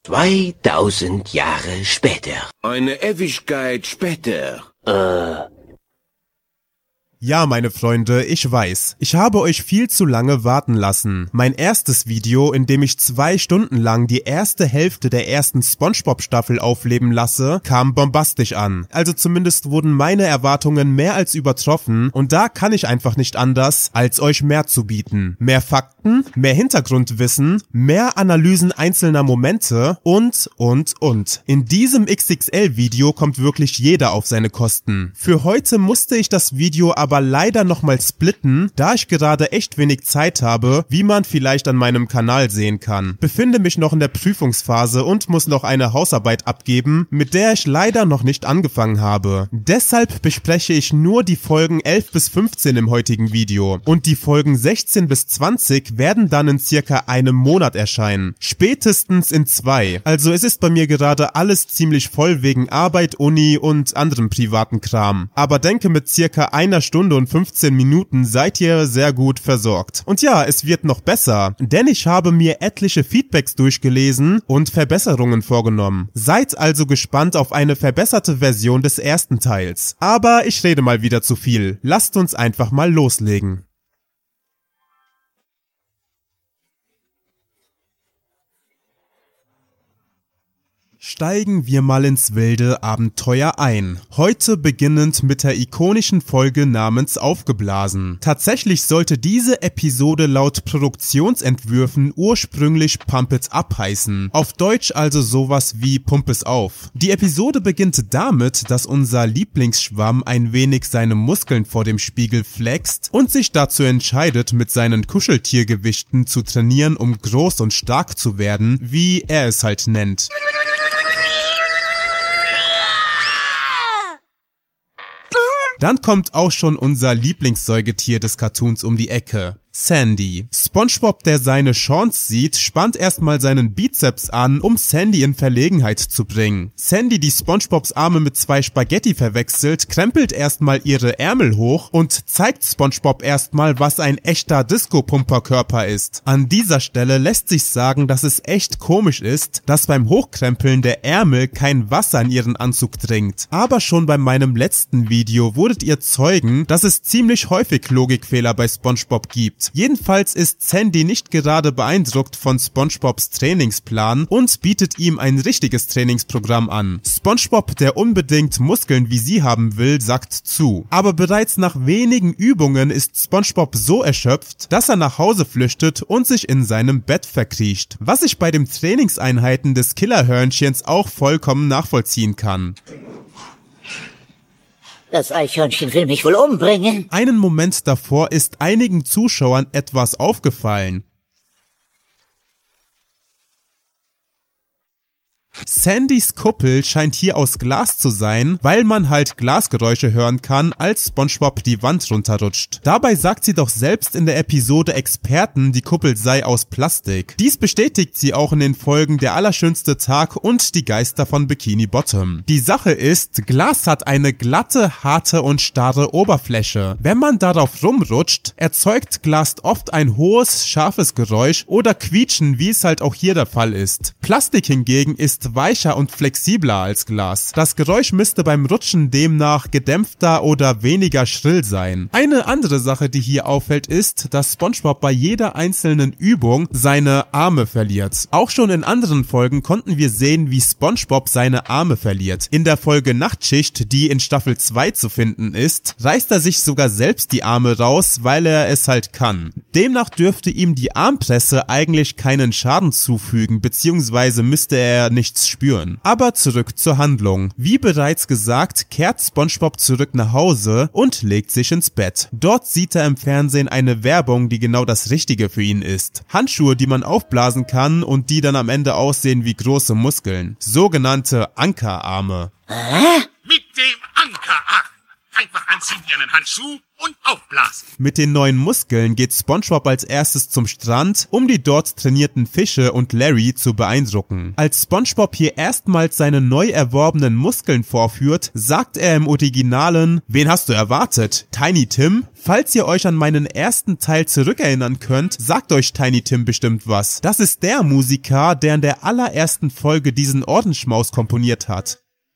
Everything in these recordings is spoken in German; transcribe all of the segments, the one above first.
2000 Jahre später. Eine Ewigkeit später. Ja, meine Freunde, ich weiß. Ich habe euch viel zu lange warten lassen. Mein erstes Video, in dem ich 2 Stunden lang die erste Hälfte der ersten SpongeBob-Staffel aufleben lasse, kam bombastisch an. Also zumindest wurden meine Erwartungen mehr als übertroffen und da kann ich einfach nicht anders, als euch mehr zu bieten. Mehr Fakten, mehr Hintergrundwissen, mehr Analysen einzelner Momente und. In diesem XXL-Video kommt wirklich jeder auf seine Kosten. Für heute musste ich das Video aber leider nochmal splitten, da ich gerade echt wenig Zeit habe, wie man vielleicht an meinem Kanal sehen kann. Befinde mich noch in der Prüfungsphase und muss noch eine Hausarbeit abgeben, mit der ich leider noch nicht angefangen habe. Deshalb bespreche ich nur die Folgen 11 bis 15 im heutigen Video und die Folgen 16 bis 20 werden dann in circa einem Monat erscheinen. Spätestens in 2. Also es ist bei mir gerade alles ziemlich voll wegen Arbeit, Uni und anderem privaten Kram. Aber denke, mit circa einer Stunde und 15 Minuten seid ihr sehr gut versorgt. Und ja, es wird noch besser, denn ich habe mir etliche Feedbacks durchgelesen und Verbesserungen vorgenommen. Seid also gespannt auf eine verbesserte Version des ersten Teils. Aber ich rede mal wieder zu viel. Lasst uns einfach mal loslegen. Steigen wir mal ins wilde Abenteuer ein. Heute beginnend mit der ikonischen Folge namens Aufgeblasen. Tatsächlich sollte diese Episode laut Produktionsentwürfen ursprünglich Pump It Up heißen. Auf Deutsch also sowas wie Pump es auf. Die Episode beginnt damit, dass unser Lieblingsschwamm ein wenig seine Muskeln vor dem Spiegel flext und sich dazu entscheidet, mit seinen Kuscheltiergewichten zu trainieren, um groß und stark zu werden, wie er es halt nennt. Dann kommt auch schon unser Lieblingssäugetier des Cartoons um die Ecke. Sandy. SpongeBob, der seine Chance sieht, spannt erstmal seinen Bizeps an, um Sandy in Verlegenheit zu bringen. Sandy, die SpongeBobs Arme mit 2 Spaghetti verwechselt, krempelt erstmal ihre Ärmel hoch und zeigt SpongeBob erstmal, was ein echter Disco-Pumper-Körper ist. An dieser Stelle lässt sich sagen, dass es echt komisch ist, dass beim Hochkrempeln der Ärmel kein Wasser in ihren Anzug dringt. Aber schon bei meinem letzten Video wurdet ihr Zeugen, dass es ziemlich häufig Logikfehler bei SpongeBob gibt. Jedenfalls ist Sandy nicht gerade beeindruckt von SpongeBobs Trainingsplan und bietet ihm ein richtiges Trainingsprogramm an. SpongeBob, der unbedingt Muskeln wie sie haben will, sagt zu. Aber bereits nach wenigen Übungen ist SpongeBob so erschöpft, dass er nach Hause flüchtet und sich in seinem Bett verkriecht. Was ich bei den Trainingseinheiten des Killerhörnchens auch vollkommen nachvollziehen kann. Das Eichhörnchen will mich wohl umbringen. Einen Moment davor ist einigen Zuschauern etwas aufgefallen. Sandys Kuppel scheint hier aus Glas zu sein, weil man halt Glasgeräusche hören kann, als SpongeBob die Wand runterrutscht. Dabei sagt sie doch selbst in der Episode Experten, die Kuppel sei aus Plastik. Dies bestätigt sie auch in den Folgen Der allerschönste Tag und Die Geister von Bikini Bottom. Die Sache ist, Glas hat eine glatte, harte und starre Oberfläche. Wenn man darauf rumrutscht, erzeugt Glas oft ein hohes, scharfes Geräusch oder Quietschen, wie es halt auch hier der Fall ist. Plastik hingegen ist weicher und flexibler als Glas. Das Geräusch müsste beim Rutschen demnach gedämpfter oder weniger schrill sein. Eine andere Sache, die hier auffällt, ist, dass SpongeBob bei jeder einzelnen Übung seine Arme verliert. Auch schon in anderen Folgen konnten wir sehen, wie SpongeBob seine Arme verliert. In der Folge Nachtschicht, die in Staffel 2 zu finden ist, reißt er sich sogar selbst die Arme raus, weil er es halt kann. Demnach dürfte ihm die Armpresse eigentlich keinen Schaden zufügen, beziehungsweise müsste er nichts spüren. Aber zurück zur Handlung. Wie bereits gesagt, kehrt SpongeBob zurück nach Hause und legt sich ins Bett. Dort sieht er im Fernsehen eine Werbung, die genau das Richtige für ihn ist. Handschuhe, die man aufblasen kann und die dann am Ende aussehen wie große Muskeln. Sogenannte Ankerarme. Mit dem Ankerarm. Einfach anziehen wie einen Handschuh und aufblasen. Mit den neuen Muskeln geht SpongeBob als erstes zum Strand, um die dort trainierten Fische und Larry zu beeindrucken. Als SpongeBob hier erstmals seine neu erworbenen Muskeln vorführt, sagt er im Originalen: Wen hast du erwartet? Tiny Tim? Falls ihr euch an meinen ersten Teil zurückerinnern könnt, sagt euch Tiny Tim bestimmt was. Das ist der Musiker, der in der allerersten Folge diesen Ohrenschmaus komponiert hat.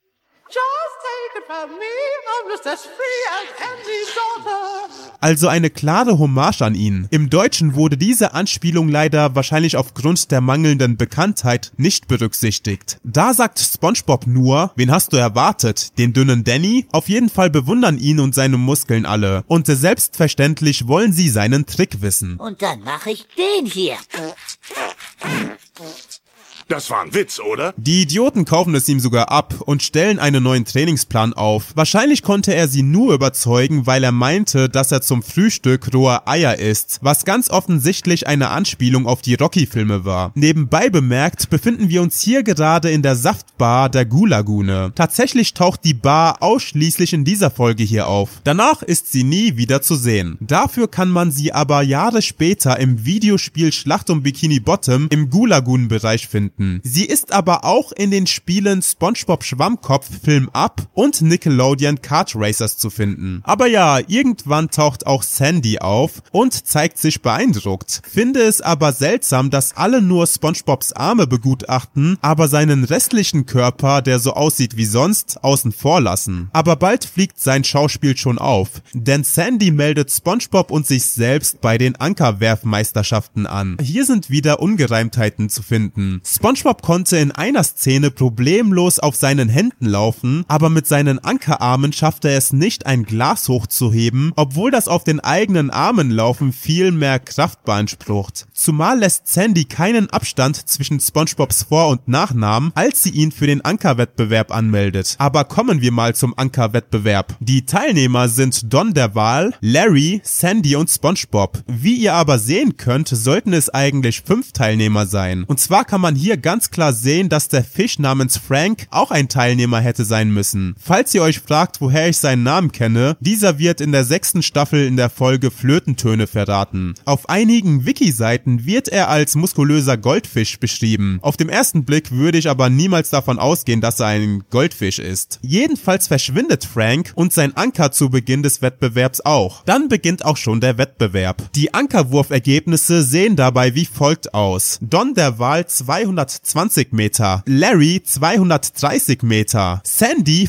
Also eine klare Hommage an ihn. Im Deutschen wurde diese Anspielung leider wahrscheinlich aufgrund der mangelnden Bekanntheit nicht berücksichtigt. Da sagt SpongeBob nur: Wen hast du erwartet? Den dünnen Danny? Auf jeden Fall bewundern ihn und seine Muskeln alle. Und selbstverständlich wollen sie seinen Trick wissen. Und dann mache ich den hier. Das war ein Witz, oder? Die Idioten kaufen es ihm sogar ab und stellen einen neuen Trainingsplan auf. Wahrscheinlich konnte er sie nur überzeugen, weil er meinte, dass er zum Frühstück rohe Eier isst, was ganz offensichtlich eine Anspielung auf die Rocky-Filme war. Nebenbei bemerkt befinden wir uns hier gerade in der Saftbar der Goo-Lagune. Tatsächlich taucht die Bar ausschließlich in dieser Folge hier auf. Danach ist sie nie wieder zu sehen. Dafür kann man sie aber Jahre später im Videospiel Schlacht um Bikini Bottom im Goo-Lagunen-Bereich finden. Sie ist aber auch in den Spielen SpongeBob Schwammkopf Film Up und Nickelodeon Kart Racers zu finden. Aber ja, irgendwann taucht auch Sandy auf und zeigt sich beeindruckt. Finde es aber seltsam, dass alle nur SpongeBobs Arme begutachten, aber seinen restlichen Körper, der so aussieht wie sonst, außen vor lassen. Aber bald fliegt sein Schauspiel schon auf, denn Sandy meldet SpongeBob und sich selbst bei den Ankerwerfmeisterschaften an. Hier sind wieder Ungereimtheiten zu finden. SpongeBob konnte in einer Szene problemlos auf seinen Händen laufen, aber mit seinen Ankerarmen schaffte er es nicht, ein Glas hochzuheben, obwohl das auf den eigenen Armen laufen viel mehr Kraft beansprucht. Zumal lässt Sandy keinen Abstand zwischen SpongeBobs Vor- und Nachnamen, als sie ihn für den Ankerwettbewerb anmeldet. Aber kommen wir mal zum Ankerwettbewerb. Die Teilnehmer sind Don der Wal, Larry, Sandy und SpongeBob. Wie ihr aber sehen könnt, sollten es eigentlich 5 Teilnehmer sein. Und zwar kann man hier ganz klar sehen, dass der Fisch namens Frank auch ein Teilnehmer hätte sein müssen. Falls ihr euch fragt, woher ich seinen Namen kenne, dieser wird in der 6. Staffel in der Folge Flötentöne verraten. Auf einigen Wiki-Seiten wird er als muskulöser Goldfisch beschrieben. Auf dem ersten Blick würde ich aber niemals davon ausgehen, dass er ein Goldfisch ist. Jedenfalls verschwindet Frank und sein Anker zu Beginn des Wettbewerbs auch. Dann beginnt auch schon der Wettbewerb. Die Ankerwurfergebnisse sehen dabei wie folgt aus. Don der Wal 220 Meter, Larry 230 Meter, Sandy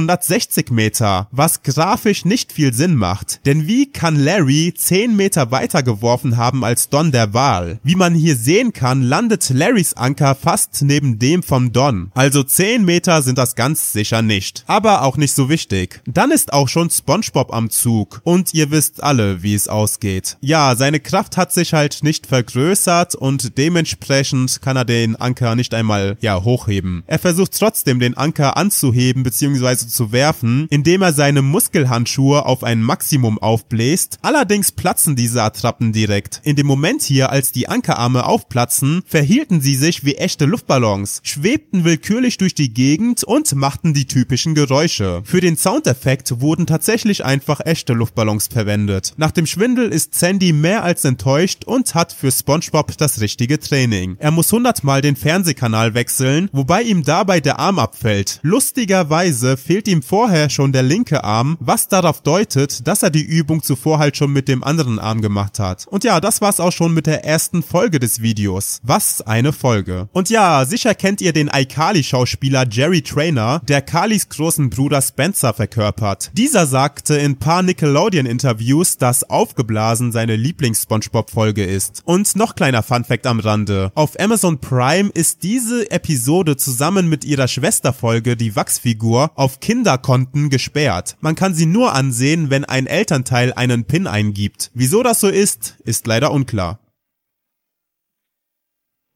560 Meter, was grafisch nicht viel Sinn macht, denn wie kann Larry 10 Meter weiter geworfen haben als Don der Wal? Wie man hier sehen kann, landet Larrys Anker fast neben dem vom Don, also 10 Meter sind das ganz sicher nicht, aber auch nicht so wichtig. Dann ist auch schon SpongeBob am Zug und ihr wisst alle, wie es ausgeht. Ja, seine Kraft hat sich halt nicht vergrößert und dementsprechend kann er den Anker nicht einmal, hochheben. Er versucht trotzdem den Anker anzuheben bzw. zu werfen, indem er seine Muskelhandschuhe auf ein Maximum aufbläst. Allerdings platzen diese Attrappen direkt. In dem Moment hier, als die Ankerarme aufplatzen, verhielten sie sich wie echte Luftballons, schwebten willkürlich durch die Gegend und machten die typischen Geräusche. Für den Soundeffekt wurden tatsächlich einfach echte Luftballons verwendet. Nach dem Schwindel ist Sandy mehr als enttäuscht und hat für SpongeBob das richtige Training. Er muss 100-mal den Fernsehkanal wechseln, wobei ihm dabei der Arm abfällt. Lustigerweise fehlt ihm vorher schon der linke Arm, was darauf deutet, dass er die Übung zuvor halt schon mit dem anderen Arm gemacht hat. Und ja, das war's auch schon mit der ersten Folge des Videos. Was eine Folge. Und ja, sicher kennt ihr den iCarly-Schauspieler Jerry Trainer, der Carlys großen Bruder Spencer verkörpert. Dieser sagte in paar Nickelodeon-Interviews, dass Aufgeblasen seine Lieblings-SpongeBob-Folge ist. Und noch kleiner Funfact am Rande. Auf Amazon Prime ist diese Episode zusammen mit ihrer Schwesterfolge, die Wachsfigur, auf Kinderkonten gesperrt. Man kann sie nur ansehen, wenn ein Elternteil einen PIN eingibt. Wieso das so ist leider unklar.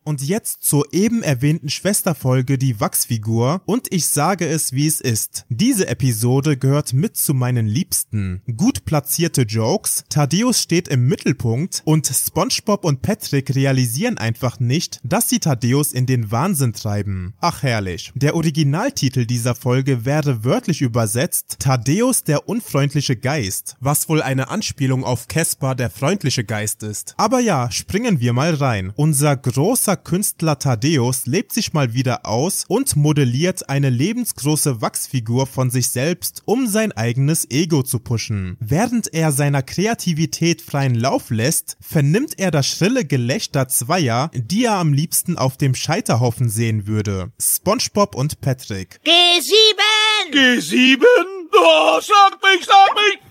Und jetzt zur eben erwähnten Schwesterfolge Die Wachsfigur und ich sage es wie es ist. Diese Episode gehört mit zu meinen Liebsten. Gut platzierte Jokes, Thaddeus steht im Mittelpunkt und SpongeBob und Patrick realisieren einfach nicht, dass sie Thaddeus in den Wahnsinn treiben. Ach herrlich. Der Originaltitel dieser Folge wäre wörtlich übersetzt Thaddeus der unfreundliche Geist, was wohl eine Anspielung auf Casper der freundliche Geist ist. Aber ja, springen wir mal rein. Unser großer Künstler Thaddeus lebt sich mal wieder aus und modelliert eine lebensgroße Wachsfigur von sich selbst, um sein eigenes Ego zu pushen. Während er seiner Kreativität freien Lauf lässt, vernimmt er das schrille Gelächter zweier, die er am liebsten auf dem Scheiterhaufen sehen würde. SpongeBob und Patrick. G7! G7? Oh, sag mich!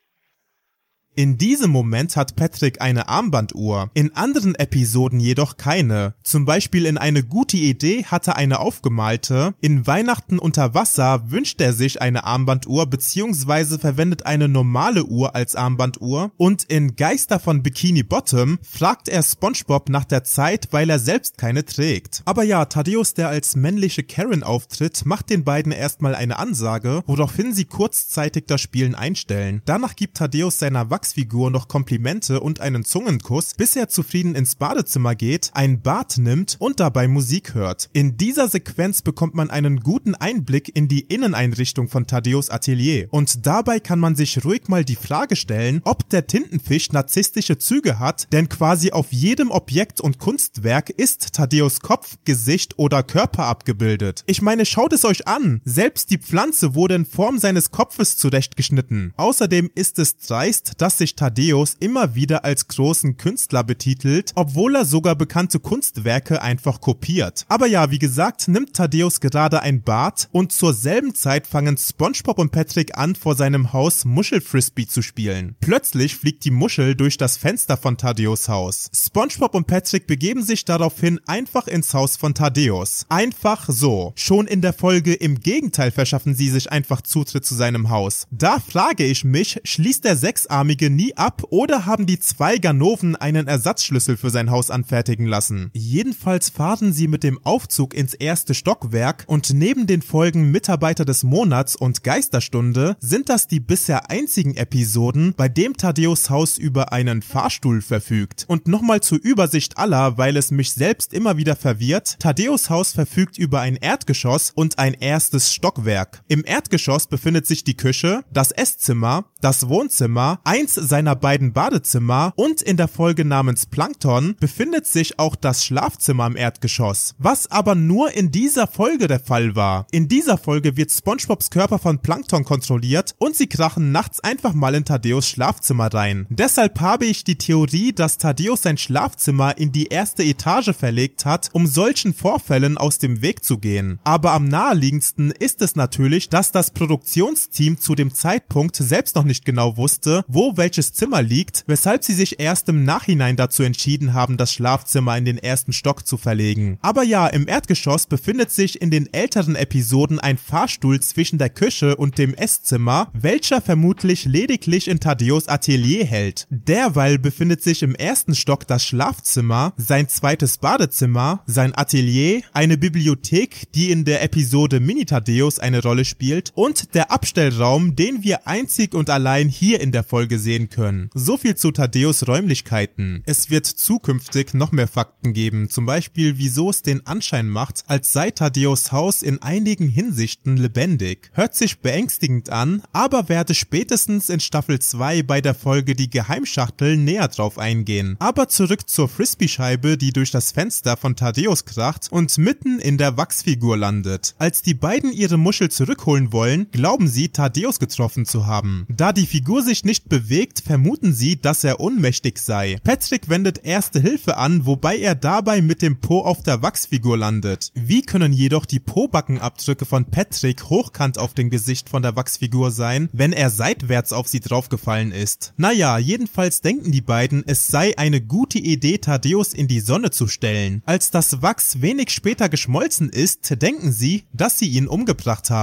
In diesem Moment hat Patrick eine Armbanduhr, in anderen Episoden jedoch keine. Zum Beispiel in Eine gute Idee hat er eine aufgemalte, in Weihnachten unter Wasser wünscht er sich eine Armbanduhr bzw. verwendet eine normale Uhr als Armbanduhr und in Geister von Bikini Bottom fragt er SpongeBob nach der Zeit, weil er selbst keine trägt. Aber ja, Thaddeus, der als männliche Karen auftritt, macht den beiden erstmal eine Ansage, woraufhin sie kurzzeitig das Spielen einstellen. Danach gibt Thaddeus seiner Wachsfigur noch Komplimente und einen Zungenkuss, bis er zufrieden ins Badezimmer geht, ein Bad nimmt und dabei Musik hört. In dieser Sequenz bekommt man einen guten Einblick in die Inneneinrichtung von Thaddeus Atelier und dabei kann man sich ruhig mal die Frage stellen, ob der Tintenfisch narzisstische Züge hat, denn quasi auf jedem Objekt und Kunstwerk ist Thaddeus Kopf, Gesicht oder Körper abgebildet. Ich meine, schaut es euch an, selbst die Pflanze wurde in Form seines Kopfes zurechtgeschnitten. Außerdem ist es dreist, dass sich Thaddeus immer wieder als großen Künstler betitelt, obwohl er sogar bekannte Kunstwerke einfach kopiert. Aber ja, wie gesagt, nimmt Thaddeus gerade ein Bad und zur selben Zeit fangen SpongeBob und Patrick an, vor seinem Haus Muschelfrisbee zu spielen. Plötzlich fliegt die Muschel durch das Fenster von Thaddeus Haus. SpongeBob und Patrick begeben sich daraufhin einfach ins Haus von Thaddeus. Einfach so. Schon in der Folge Im Gegenteil verschaffen sie sich einfach Zutritt zu seinem Haus. Da frage ich mich, schließt der Sechsarmige nie ab oder haben die zwei Ganoven einen Ersatzschlüssel für sein Haus anfertigen lassen? Jedenfalls fahren sie mit dem Aufzug ins erste Stockwerk und neben den Folgen Mitarbeiter des Monats und Geisterstunde sind das die bisher einzigen Episoden, bei dem Thaddeus Haus über einen Fahrstuhl verfügt. Und nochmal zur Übersicht aller, weil es mich selbst immer wieder verwirrt, Thaddeus Haus verfügt über ein Erdgeschoss und ein erstes Stockwerk. Im Erdgeschoss befindet sich die Küche, das Esszimmer, das Wohnzimmer, eins seiner beiden Badezimmer und in der Folge namens Plankton befindet sich auch das Schlafzimmer im Erdgeschoss. Was aber nur in dieser Folge der Fall war. In dieser Folge wird SpongeBobs Körper von Plankton kontrolliert und sie krachen nachts einfach mal in Thaddeus Schlafzimmer rein. Deshalb habe ich die Theorie, dass Thaddeus sein Schlafzimmer in die erste Etage verlegt hat, um solchen Vorfällen aus dem Weg zu gehen. Aber am naheliegendsten ist es natürlich, dass das Produktionsteam zu dem Zeitpunkt selbst noch nicht genau wusste, wo welches Zimmer liegt, weshalb sie sich erst im Nachhinein dazu entschieden haben, das Schlafzimmer in den ersten Stock zu verlegen. Aber ja, im Erdgeschoss befindet sich in den älteren Episoden ein Fahrstuhl zwischen der Küche und dem Esszimmer, welcher vermutlich lediglich in Thaddeus Atelier hält. Derweil befindet sich im ersten Stock das Schlafzimmer, sein zweites Badezimmer, sein Atelier, eine Bibliothek, die in der Episode Mini-Thaddeus eine Rolle spielt und der Abstellraum, den wir einzig und allein hier in der Folge sehen können. So viel zu Thaddeus Räumlichkeiten. Es wird zukünftig noch mehr Fakten geben, zum Beispiel wieso es den Anschein macht, als sei Thaddeus Haus in einigen Hinsichten lebendig. Hört sich beängstigend an, aber werde spätestens in Staffel 2 bei der Folge Die Geheimschachtel näher drauf eingehen. Aber zurück zur Frisbee-Scheibe, die durch das Fenster von Thaddeus kracht und mitten in der Wachsfigur landet. Als die beiden ihre Muschel zurückholen wollen, glauben sie, Thaddeus getroffen zu haben. Da die Figur sich nicht bewegt, vermuten sie, dass er ohnmächtig sei. Patrick wendet erste Hilfe an, wobei er dabei mit dem Po auf der Wachsfigur landet. Wie können jedoch die Po-Backenabdrücke von Patrick hochkant auf dem Gesicht von der Wachsfigur sein, wenn er seitwärts auf sie draufgefallen ist? Naja, jedenfalls denken die beiden, es sei eine gute Idee, Thaddeus in die Sonne zu stellen. Als das Wachs wenig später geschmolzen ist, denken sie, dass sie ihn umgebracht haben.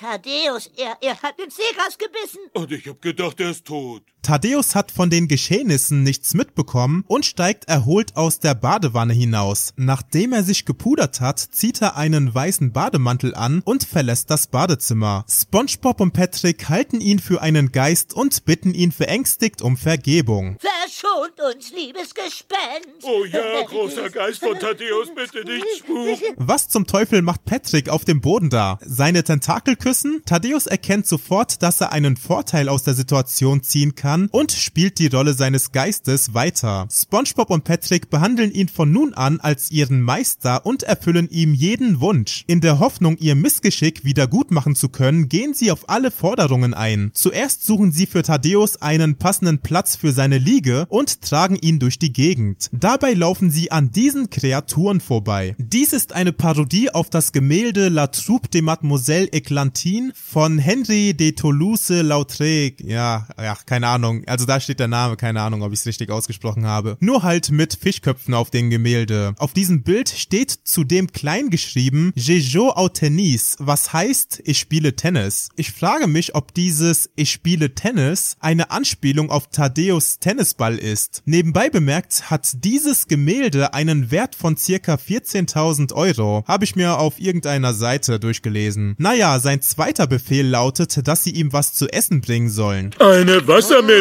Thaddeus, er hat den Seegras gebissen. Und ich hab gedacht, er ist tot. Thaddeus hat von den Geschehnissen nichts mitbekommen und steigt erholt aus der Badewanne hinaus. Nachdem er sich gepudert hat, zieht er einen weißen Bademantel an und verlässt das Badezimmer. SpongeBob und Patrick halten ihn für einen Geist und bitten ihn verängstigt um Vergebung. Verschont uns, liebes Gespenst. Oh ja, großer Geist von Thaddeus, bitte nicht spuken. Was zum Teufel macht Patrick auf dem Boden da? Seine Tentakel küssen? Thaddeus erkennt sofort, dass er einen Vorteil aus der Situation ziehen kann und spielt die Rolle seines Geistes weiter. SpongeBob und Patrick behandeln ihn von nun an als ihren Meister und erfüllen ihm jeden Wunsch. In der Hoffnung, ihr Missgeschick wieder gut machen zu können, gehen sie auf alle Forderungen ein. Zuerst suchen sie für Thaddeus einen passenden Platz für seine Liege und tragen ihn durch die Gegend. Dabei laufen sie an diesen Kreaturen vorbei. Dies ist eine Parodie auf das Gemälde La Troupe de Mademoiselle Églantine von Henri de Toulouse-Lautrec. Ja, keine Ahnung. Also da steht der Name, keine Ahnung, ob ich es richtig ausgesprochen habe. Nur halt mit Fischköpfen auf dem Gemälde. Auf diesem Bild steht zudem klein geschrieben Je joue au tennis, was heißt, ich spiele Tennis. Ich frage mich, ob dieses Ich spiele Tennis eine Anspielung auf Thaddeus Tennisball ist. Nebenbei bemerkt hat dieses Gemälde einen Wert von circa 14.000 Euro. Habe ich mir auf irgendeiner Seite durchgelesen. Naja, sein zweiter Befehl lautet, dass sie ihm was zu essen bringen sollen. Eine Wassermelone.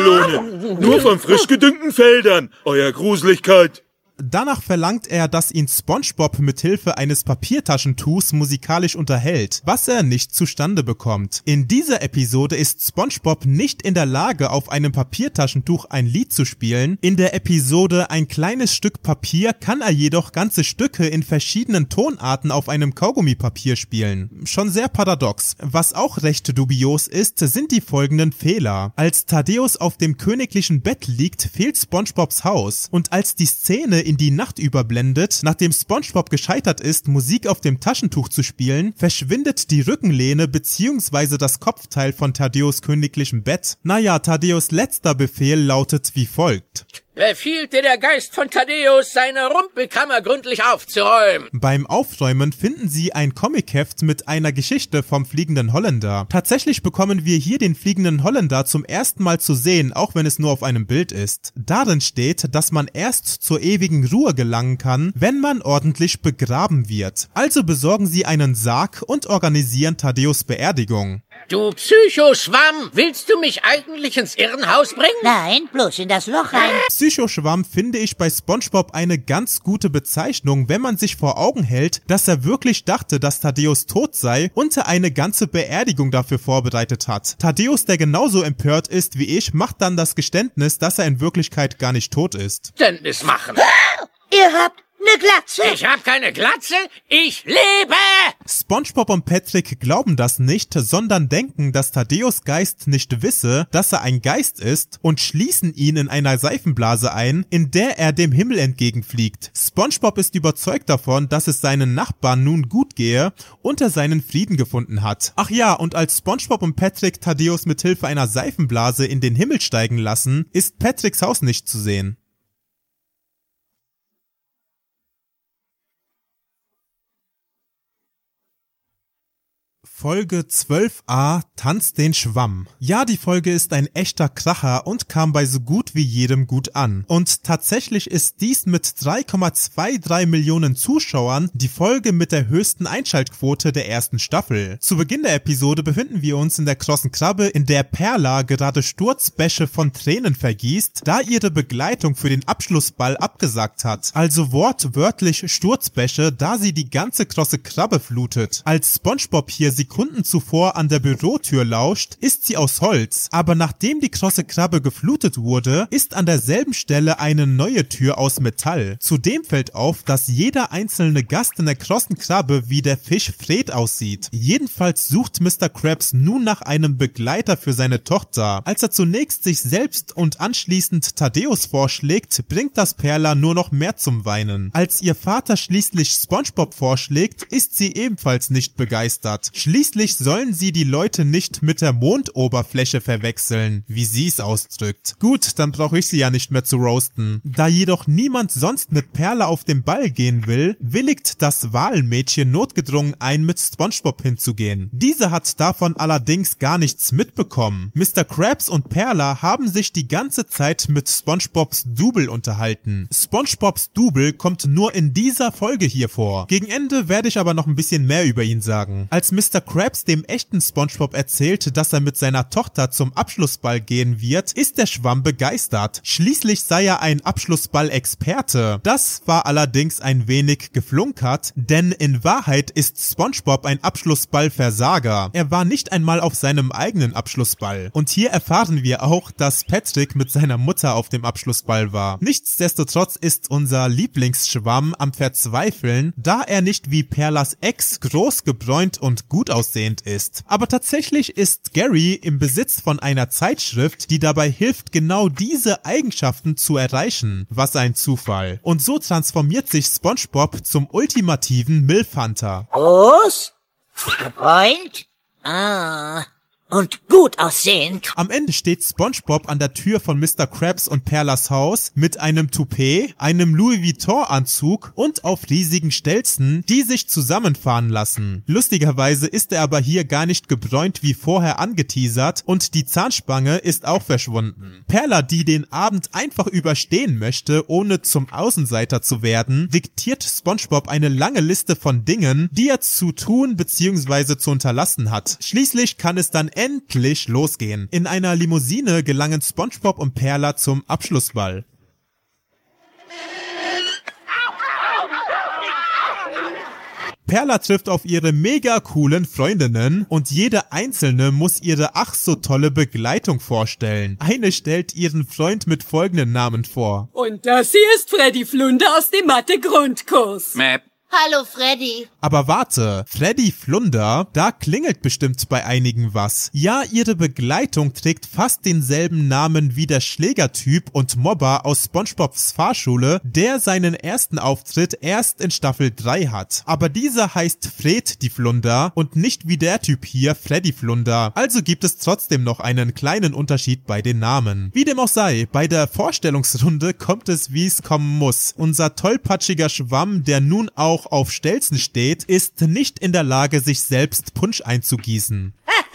Nur von frisch gedüngten Feldern. Euer Gruseligkeit. Danach verlangt er, dass ihn SpongeBob mit Hilfe eines Papiertaschentuchs musikalisch unterhält, was er nicht zustande bekommt. In dieser Episode ist SpongeBob nicht in der Lage, auf einem Papiertaschentuch ein Lied zu spielen. In der Episode Ein kleines Stück Papier kann er jedoch ganze Stücke in verschiedenen Tonarten auf einem Kaugummipapier spielen. Schon sehr paradox. Was auch recht dubios ist, sind die folgenden Fehler. Als Thaddeus auf dem königlichen Bett liegt, fehlt SpongeBobs Haus. Und als die Szene in die Nacht überblendet, nachdem SpongeBob gescheitert ist, Musik auf dem Taschentuch zu spielen, verschwindet die Rückenlehne bzw. das Kopfteil von Thaddeus königlichem Bett. Naja, Thaddeus letzter Befehl lautet wie folgt. Befiehlt dir der Geist von Thaddeus, seine Rumpelkammer gründlich aufzuräumen. Beim Aufräumen finden sie ein Comicheft mit einer Geschichte vom fliegenden Holländer. Tatsächlich bekommen wir hier den fliegenden Holländer zum ersten Mal zu sehen, auch wenn es nur auf einem Bild ist. Darin steht, dass man erst zur ewigen Ruhe gelangen kann, wenn man ordentlich begraben wird. Also besorgen sie einen Sarg und organisieren Thaddeus Beerdigung. Du Psychoschwamm, willst du mich eigentlich ins Irrenhaus bringen? Nein, bloß in das Loch rein. Psychoschwamm finde ich bei SpongeBob eine ganz gute Bezeichnung, wenn man sich vor Augen hält, dass er wirklich dachte, dass Thaddeus tot sei und er eine ganze Beerdigung dafür vorbereitet hat. Thaddeus, der genauso empört ist wie ich, macht dann das Geständnis, dass er in Wirklichkeit gar nicht tot ist. Geständnis machen. Ihr habt eine Glatze. Ich hab keine Glatze, ich lebe! SpongeBob und Patrick glauben das nicht, sondern denken, dass Thaddeus Geist nicht wisse, dass er ein Geist ist und schließen ihn in einer Seifenblase ein, in der er dem Himmel entgegenfliegt. SpongeBob ist überzeugt davon, dass es seinen Nachbarn nun gut gehe und er seinen Frieden gefunden hat. Ach ja, und als SpongeBob und Patrick Thaddeus mit Hilfe einer Seifenblase in den Himmel steigen lassen, ist Patricks Haus nicht zu sehen. Folge 12a Tanz den Schwamm. Ja, die Folge ist ein echter Kracher und kam bei so gut wie jedem gut an. Und tatsächlich ist dies mit 3,23 Millionen Zuschauern die Folge mit der höchsten Einschaltquote der ersten Staffel. Zu Beginn der Episode befinden wir uns in der krossen Krabbe, in der Perla gerade Sturzbäche von Tränen vergießt, da ihre Begleitung für den Abschlussball abgesagt hat. Also wortwörtlich Sturzbäche, da sie die ganze krosse Krabbe flutet. Als SpongeBob hier Sekunden zuvor an der Bürotür lauscht, ist sie aus Holz, aber nachdem die krosse Krabbe geflutet wurde, ist an derselben Stelle eine neue Tür aus Metall. Zudem fällt auf, dass jeder einzelne Gast in der krossen Krabbe wie der Fisch Fred aussieht. Jedenfalls sucht Mr. Krabs nun nach einem Begleiter für seine Tochter. Als er zunächst sich selbst und anschließend Thaddeus vorschlägt, bringt das Perla nur noch mehr zum Weinen. Als ihr Vater schließlich SpongeBob vorschlägt, ist sie ebenfalls nicht begeistert. Schließlich sollen sie die Leute nicht mit der Mondoberfläche verwechseln, wie sie es ausdrückt. Gut, dann brauche ich sie ja nicht mehr zu roasten. Da jedoch niemand sonst mit Perla auf den Ball gehen will, willigt das Wahlmädchen notgedrungen ein, mit SpongeBob hinzugehen. Diese hat davon allerdings gar nichts mitbekommen. Mr. Krabs und Perla haben sich die ganze Zeit mit SpongeBobs Double unterhalten. SpongeBobs Double kommt nur in dieser Folge hier vor. Gegen Ende werde ich aber noch ein bisschen mehr über ihn sagen. Als Mr. Krabs dem echten SpongeBob erzählt, dass er mit seiner Tochter zum Abschlussball gehen wird, ist der Schwamm begeistert. Schließlich sei er ein Abschlussball-Experte. Das war allerdings ein wenig geflunkert, denn in Wahrheit ist SpongeBob ein Abschlussball-Versager. Er war nicht einmal auf seinem eigenen Abschlussball. Und hier erfahren wir auch, dass Patrick mit seiner Mutter auf dem Abschlussball war. Nichtsdestotrotz ist unser Lieblingsschwamm am Verzweifeln, da er nicht wie Perlas Ex groß, gebräunt und gut aussehend ist. Aber tatsächlich ist Gary im Besitz von einer Zeitschrift, die dabei hilft, genau diese Eigenschaften zu erreichen. Was ein Zufall. Und so transformiert sich SpongeBob zum ultimativen Milfhunter. Groß, gebräunt, und gut aussehend. Am Ende steht SpongeBob an der Tür von Mr. Krabs und Perlas Haus mit einem Toupet, einem Louis Vuitton-Anzug und auf riesigen Stelzen, die sich zusammenfahren lassen. Lustigerweise ist er aber hier gar nicht gebräunt wie vorher angeteasert und die Zahnspange ist auch verschwunden. Perla, die den Abend einfach überstehen möchte, ohne zum Außenseiter zu werden, diktiert SpongeBob eine lange Liste von Dingen, die er zu tun bzw. zu unterlassen hat. Schließlich kann es dann endlich losgehen. In einer Limousine gelangen SpongeBob und Perla zum Abschlussball. Perla trifft auf ihre mega coolen Freundinnen und jede einzelne muss ihre ach so tolle Begleitung vorstellen. Eine stellt ihren Freund mit folgenden Namen vor. Und das hier ist Freddy Flunder aus dem Mathe-Grundkurs. Mäp. Hallo Freddy. Aber warte, Freddy Flunder, da klingelt bestimmt bei einigen was. Ja, ihre Begleitung trägt fast denselben Namen wie der Schlägertyp und Mobber aus SpongeBobs Fahrschule, der seinen ersten Auftritt erst in Staffel 3 hat. Aber dieser heißt Fred die Flunder und nicht wie der Typ hier Freddy Flunder. Also gibt es trotzdem noch einen kleinen Unterschied bei den Namen. Wie dem auch sei, bei der Vorstellungsrunde kommt es, wie es kommen muss. Unser tollpatschiger Schwamm, der nun auch auf Stelzen steht, ist nicht in der Lage, sich selbst Punsch einzugießen.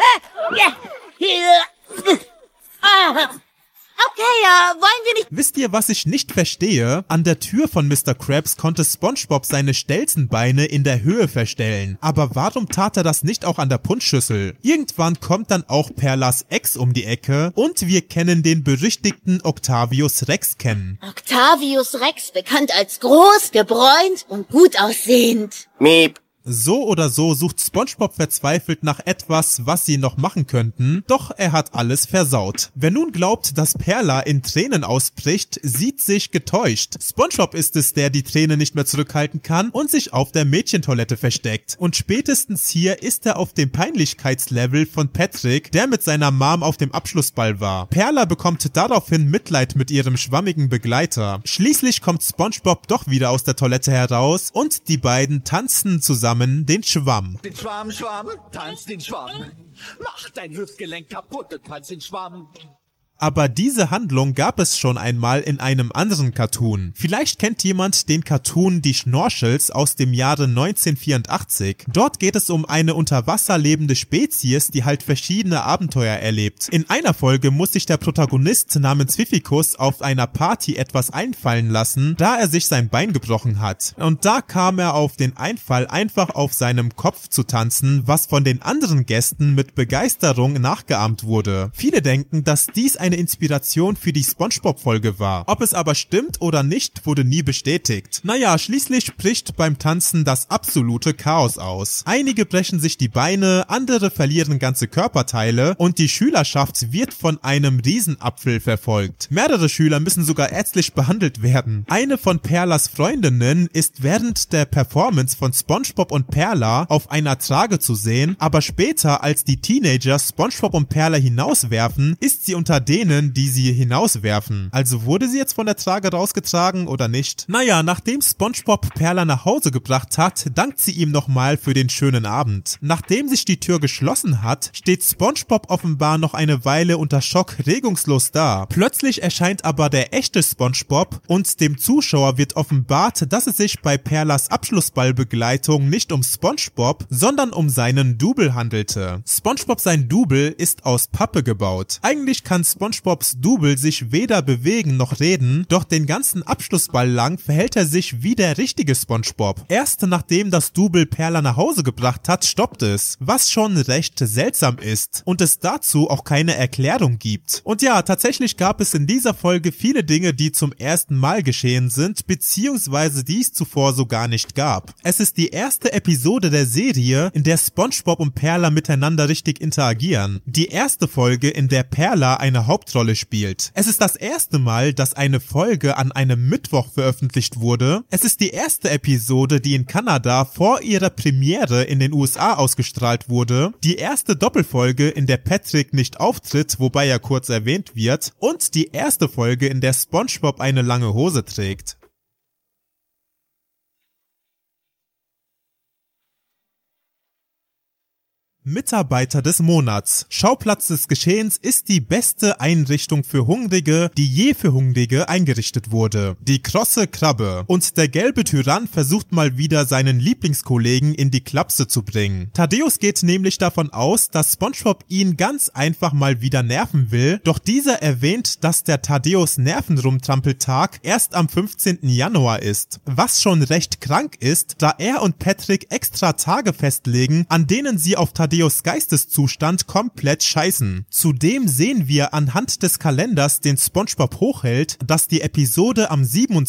Okay, wollen wir nicht... Wisst ihr, was ich nicht verstehe? An der Tür von Mr. Krabs konnte SpongeBob seine Stelzenbeine in der Höhe verstellen. Aber warum tat er das nicht auch an der Punschschüssel? Irgendwann kommt dann auch Perlas Ex um die Ecke und wir kennen den berüchtigten Octavius Rex kennen. Octavius Rex, bekannt als groß, gebräunt und gut aussehend. Miep. So oder so sucht SpongeBob verzweifelt nach etwas, was sie noch machen könnten, doch er hat alles versaut. Wer nun glaubt, dass Perla in Tränen ausbricht, sieht sich getäuscht. SpongeBob ist es, der die Tränen nicht mehr zurückhalten kann und sich auf der Mädchentoilette versteckt. Und spätestens hier ist er auf dem Peinlichkeitslevel von Patrick, der mit seiner Mom auf dem Abschlussball war. Perla bekommt daraufhin Mitleid mit ihrem schwammigen Begleiter. Schließlich kommt SpongeBob doch wieder aus der Toilette heraus und die beiden tanzen zusammen den Schwamm. Den Schwamm, Schwamm, tanz den Schwamm. Mach dein Hüftgelenk kaputt und tanz den Schwamm. Aber diese Handlung gab es schon einmal in einem anderen Cartoon. Vielleicht kennt jemand den Cartoon Die Schnorchels aus dem Jahre 1984. Dort geht es um eine unter Wasser lebende Spezies, die halt verschiedene Abenteuer erlebt. In einer Folge muss sich der Protagonist namens Pfiffikus auf einer Party etwas einfallen lassen, da er sich sein Bein gebrochen hat. Und da kam er auf den Einfall, einfach auf seinem Kopf zu tanzen, was von den anderen Gästen mit Begeisterung nachgeahmt wurde. Viele denken, dass dies eine Inspiration für die SpongeBob-Folge war. Ob es aber stimmt oder nicht, wurde nie bestätigt. Naja, schließlich bricht beim Tanzen das absolute Chaos aus. Einige brechen sich die Beine, andere verlieren ganze Körperteile und die Schülerschaft wird von einem Riesenapfel verfolgt. Mehrere Schüler müssen sogar ärztlich behandelt werden. Eine von Perlas Freundinnen ist während der Performance von SpongeBob und Perla auf einer Trage zu sehen, aber später, als die Teenager SpongeBob und Perla hinauswerfen, ist sie unter denen, die sie hinauswerfen. Also wurde sie jetzt von der Trage rausgetragen oder nicht? Naja, nachdem SpongeBob Perla nach Hause gebracht hat, dankt sie ihm nochmal für den schönen Abend. Nachdem sich die Tür geschlossen hat, steht SpongeBob offenbar noch eine Weile unter Schock regungslos da. Plötzlich erscheint aber der echte SpongeBob und dem Zuschauer wird offenbart, dass es sich bei Perlas Abschlussballbegleitung nicht um SpongeBob, sondern um seinen Double handelte. SpongeBob sein Double ist aus Pappe gebaut. Eigentlich kann SpongeBobs Double sich weder bewegen noch reden, doch den ganzen Abschlussball lang verhält er sich wie der richtige SpongeBob. Erst nachdem das Double Perla nach Hause gebracht hat, stoppt es, was schon recht seltsam ist und es dazu auch keine Erklärung gibt. Und ja, tatsächlich gab es in dieser Folge viele Dinge, die zum ersten Mal geschehen sind, beziehungsweise die es zuvor so gar nicht gab. Es ist die erste Episode der Serie, in der SpongeBob und Perla miteinander richtig interagieren. Die erste Folge, in der Perla eine Hauptrolle spielt. Es ist das erste Mal, dass eine Folge an einem Mittwoch veröffentlicht wurde. Es ist die erste Episode, die in Kanada vor ihrer Premiere in den USA ausgestrahlt wurde. Die erste Doppelfolge, in der Patrick nicht auftritt, wobei er kurz erwähnt wird. Und die erste Folge, in der SpongeBob eine lange Hose trägt. Mitarbeiter des Monats. Schauplatz des Geschehens ist die beste Einrichtung für Hungrige, die je für Hungrige eingerichtet wurde. Die krosse Krabbe. Und der gelbe Tyrann versucht mal wieder seinen Lieblingskollegen in die Klapse zu bringen. Thaddeus geht nämlich davon aus, dass SpongeBob ihn ganz einfach mal wieder nerven will, doch dieser erwähnt, dass der Thaddeus Nervenrumtrampeltag erst am 15. Januar ist. Was schon recht krank ist, da er und Patrick extra Tage festlegen, an denen sie auf Thaddeus Geisteszustand komplett scheißen. Zudem sehen wir anhand des Kalenders, den SpongeBob hochhält, dass die Episode am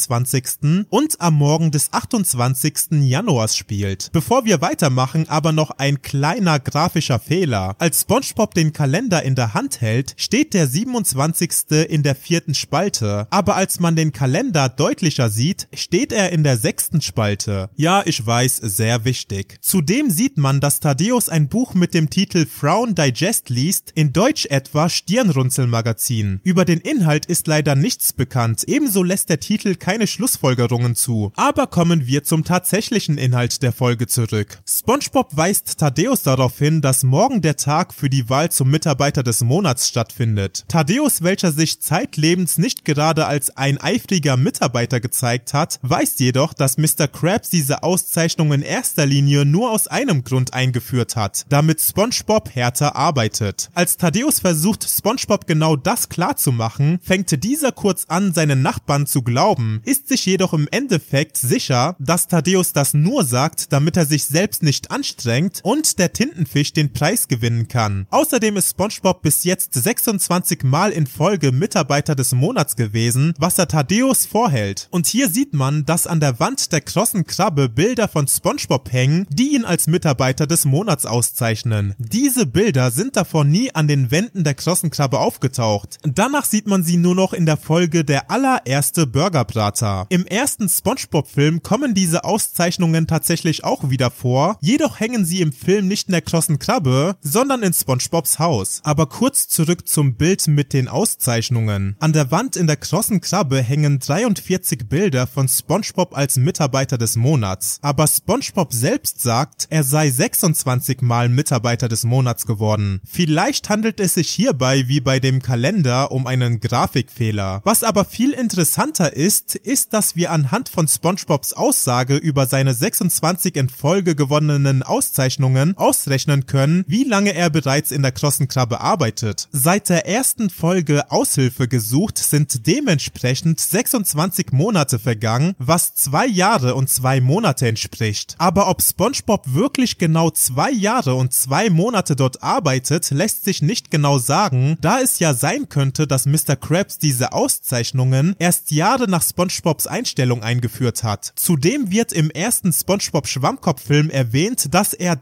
27. und am Morgen des 28. Januars spielt. Bevor wir weitermachen, aber noch ein kleiner grafischer Fehler. Als SpongeBob den Kalender in der Hand hält, steht der 27. in der 4. Spalte, aber als man den Kalender deutlicher sieht, steht er in der 6. Spalte. Ja, ich weiß, sehr wichtig. Zudem sieht man, dass Thaddeus ein Buch mit dem Titel Frown Digest liest, in Deutsch etwa Stirnrunzelmagazin. Über den Inhalt ist leider nichts bekannt, ebenso lässt der Titel keine Schlussfolgerungen zu. Aber kommen wir zum tatsächlichen Inhalt der Folge zurück. SpongeBob weist Thaddeus darauf hin, dass morgen der Tag für die Wahl zum Mitarbeiter des Monats stattfindet. Thaddeus, welcher sich zeitlebens nicht gerade als ein eifriger Mitarbeiter gezeigt hat, weiß jedoch, dass Mr. Krabs diese Auszeichnung in erster Linie nur aus einem Grund eingeführt hat, damit SpongeBob härter arbeitet. Als Thaddeus versucht, SpongeBob genau das klarzumachen, fängt dieser kurz an, seinen Nachbarn zu glauben, ist sich jedoch im Endeffekt sicher, dass Thaddeus das nur sagt, damit er sich selbst nicht anstrengt und der Tintenfisch den Preis gewinnen kann. Außerdem ist SpongeBob bis jetzt 26 Mal in Folge Mitarbeiter des Monats gewesen, was er Thaddeus vorhält. Und hier sieht man, dass an der Wand der krossen Krabbe Bilder von SpongeBob hängen, die ihn als Mitarbeiter des Monats auszeichnen. Diese Bilder sind davor nie an den Wänden der krossen Krabbe aufgetaucht. Danach sieht man sie nur noch in der Folge Der allererste Burgerbrater. Im ersten SpongeBob-Film kommen diese Auszeichnungen tatsächlich auch wieder vor, jedoch hängen sie im Film nicht in der krossen Krabbe, sondern in SpongeBobs Haus. Aber kurz zurück zum Bild mit den Auszeichnungen. An der Wand in der krossen Krabbe hängen 43 Bilder von SpongeBob als Mitarbeiter des Monats. Aber SpongeBob selbst sagt, er sei 26 Mal Mitarbeiter des Monats geworden. Vielleicht handelt es sich hierbei wie bei dem Kalender um einen Grafikfehler. Was aber viel interessanter ist, dass wir anhand von SpongeBobs Aussage über seine 26 in Folge gewonnenen Auszeichnungen ausrechnen können, wie lange er bereits in der krossen Krabbe arbeitet. Seit der ersten Folge Aushilfe gesucht sind dementsprechend 26 Monate vergangen, was 2 Jahre und 2 Monate entspricht. Aber ob SpongeBob wirklich genau 2 Jahre und 2 Monate dort arbeitet, lässt sich nicht genau sagen, da es ja sein könnte, dass Mr. Krabs diese Auszeichnungen erst Jahre nach SpongeBobs Einstellung eingeführt hat. Zudem wird im ersten SpongeBob-Schwammkopf-Film erwähnt, dass er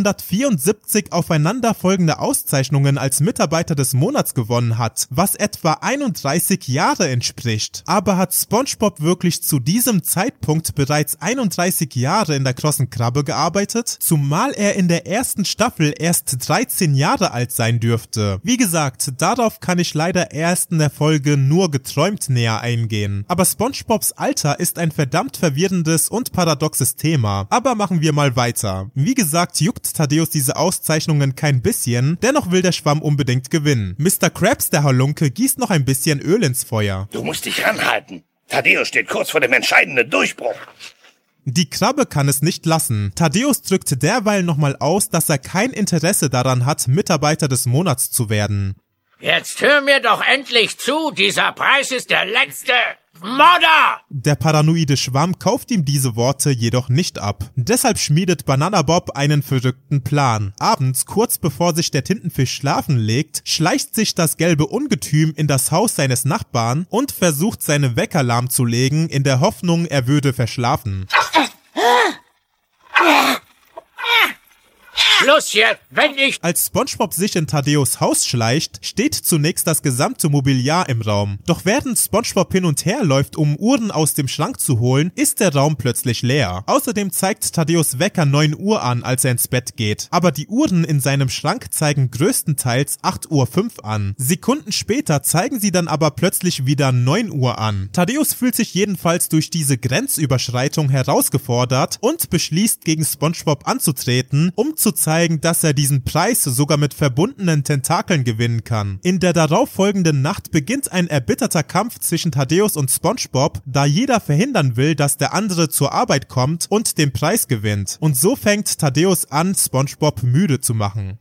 374 aufeinanderfolgende Auszeichnungen als Mitarbeiter des Monats gewonnen hat, was etwa 31 Jahre entspricht. Aber hat SpongeBob wirklich zu diesem Zeitpunkt bereits 31 Jahre in der krossen Krabbe gearbeitet? Zumal er in der ersten Staffel erst 13 Jahre alt sein dürfte. Wie gesagt, darauf kann ich leider erst in der Folge Nur geträumt näher eingehen. Aber SpongeBobs Alter ist ein verdammt verwirrendes und paradoxes Thema. Aber machen wir mal weiter. Wie gesagt, juckt Thaddeus diese Auszeichnungen kein bisschen, dennoch will der Schwamm unbedingt gewinnen. Mr. Krabs, der Halunke, gießt noch ein bisschen Öl ins Feuer. Du musst dich ranhalten. Thaddeus steht kurz vor dem entscheidenden Durchbruch. Die Krabbe kann es nicht lassen. Thaddeus drückt derweil nochmal aus, dass er kein Interesse daran hat, Mitarbeiter des Monats zu werden. Jetzt hör mir doch endlich zu, dieser Preis ist der letzte. Modder! Der paranoide Schwamm kauft ihm diese Worte jedoch nicht ab. Deshalb schmiedet Banana Bob einen verrückten Plan. Abends, kurz bevor sich der Tintenfisch schlafen legt, schleicht sich das gelbe Ungetüm in das Haus seines Nachbarn und versucht seine Wecker lahmzulegen, in der Hoffnung, er würde verschlafen. Schluss jetzt, wenn ich... Als SpongeBob sich in Thaddeus Haus schleicht, steht zunächst das gesamte Mobiliar im Raum. Doch während SpongeBob hin und her läuft, um Uhren aus dem Schrank zu holen, ist der Raum plötzlich leer. Außerdem zeigt Thaddeus Wecker 9 Uhr an, als er ins Bett geht. Aber die Uhren in seinem Schrank zeigen größtenteils 8:05 Uhr an. Sekunden später zeigen sie dann aber plötzlich wieder 9 Uhr an. Thaddeus fühlt sich jedenfalls durch diese Grenzüberschreitung herausgefordert und beschließt, gegen SpongeBob anzutreten, um zu zeigen, dass er diesen Preis sogar mit verbundenen Tentakeln gewinnen kann. In der darauffolgenden Nacht beginnt ein erbitterter Kampf zwischen Thaddeus und SpongeBob, da jeder verhindern will, dass der andere zur Arbeit kommt und den Preis gewinnt. Und so fängt Thaddeus an, SpongeBob müde zu machen.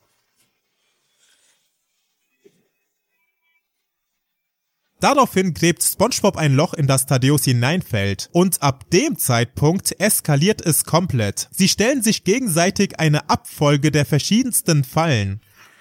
Daraufhin gräbt SpongeBob ein Loch, in das Thaddeus hineinfällt. Und ab dem Zeitpunkt eskaliert es komplett. Sie stellen sich gegenseitig eine Abfolge der verschiedensten Fallen.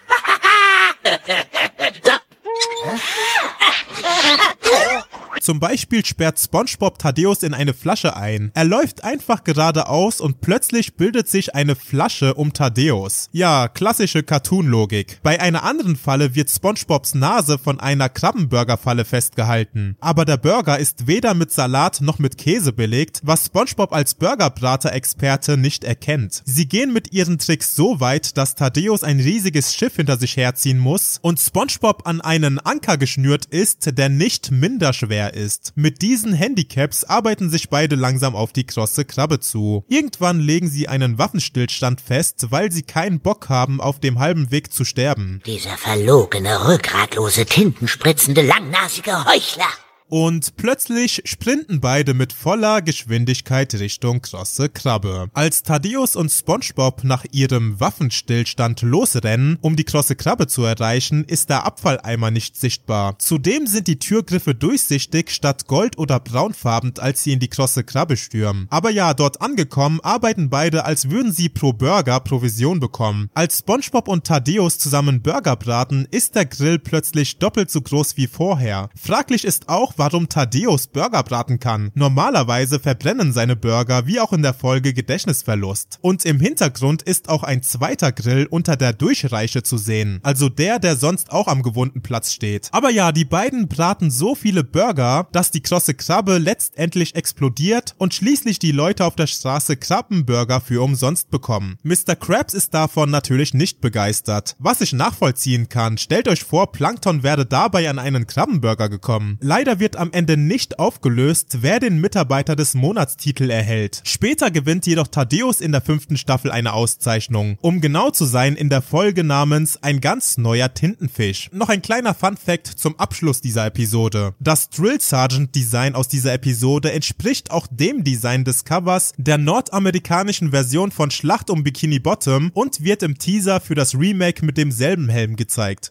Zum Beispiel sperrt SpongeBob Thaddeus in eine Flasche ein. Er läuft einfach geradeaus und plötzlich bildet sich eine Flasche um Thaddeus. Ja, klassische Cartoon-Logik. Bei einer anderen Falle wird SpongeBobs Nase von einer Krabbenburger-Falle festgehalten. Aber der Burger ist weder mit Salat noch mit Käse belegt, was SpongeBob als Burgerbrater-Experte nicht erkennt. Sie gehen mit ihren Tricks so weit, dass Thaddeus ein riesiges Schiff hinter sich herziehen muss und SpongeBob an einen Anker geschnürt ist, der nicht minder schwer ist. Mit diesen Handicaps arbeiten sich beide langsam auf die krosse Krabbe zu. Irgendwann legen sie einen Waffenstillstand fest, weil sie keinen Bock haben, auf dem halben Weg zu sterben. Dieser verlogene, rückgratlose, tintenspritzende, langnasige Heuchler. Und plötzlich sprinten beide mit voller Geschwindigkeit Richtung krosse Krabbe. Als Thaddeus und SpongeBob nach ihrem Waffenstillstand losrennen, um die krosse Krabbe zu erreichen, ist der Abfalleimer nicht sichtbar. Zudem sind die Türgriffe durchsichtig statt gold- oder braunfarben, als sie in die krosse Krabbe stürmen. Aber ja, dort angekommen, arbeiten beide, als würden sie pro Burger Provision bekommen. Als SpongeBob und Thaddeus zusammen Burger braten, ist der Grill plötzlich doppelt so groß wie vorher. Fraglich ist auch, warum Thaddeus Burger braten kann. Normalerweise verbrennen seine Burger, wie auch in der Folge Gedächtnisverlust. Und im Hintergrund ist auch ein zweiter Grill unter der Durchreiche zu sehen. Also der sonst auch am gewohnten Platz steht. Aber ja, die beiden braten so viele Burger, dass die krosse Krabbe letztendlich explodiert und schließlich die Leute auf der Straße Krabbenburger für umsonst bekommen. Mr. Krabs ist davon natürlich nicht begeistert. Was ich nachvollziehen kann, stellt euch vor, Plankton wäre dabei an einen Krabbenburger gekommen. Leider wird am Ende nicht aufgelöst, wer den Mitarbeiter des Monatstitel erhält. Später gewinnt jedoch Thaddeus in der 5. Staffel eine Auszeichnung. Um genau zu sein, in der Folge namens Ein ganz neuer Tintenfisch. Noch ein kleiner Funfact zum Abschluss dieser Episode. Das Drill Sergeant Design aus dieser Episode entspricht auch dem Design des Covers der nordamerikanischen Version von Schlacht um Bikini Bottom und wird im Teaser für das Remake mit demselben Helm gezeigt.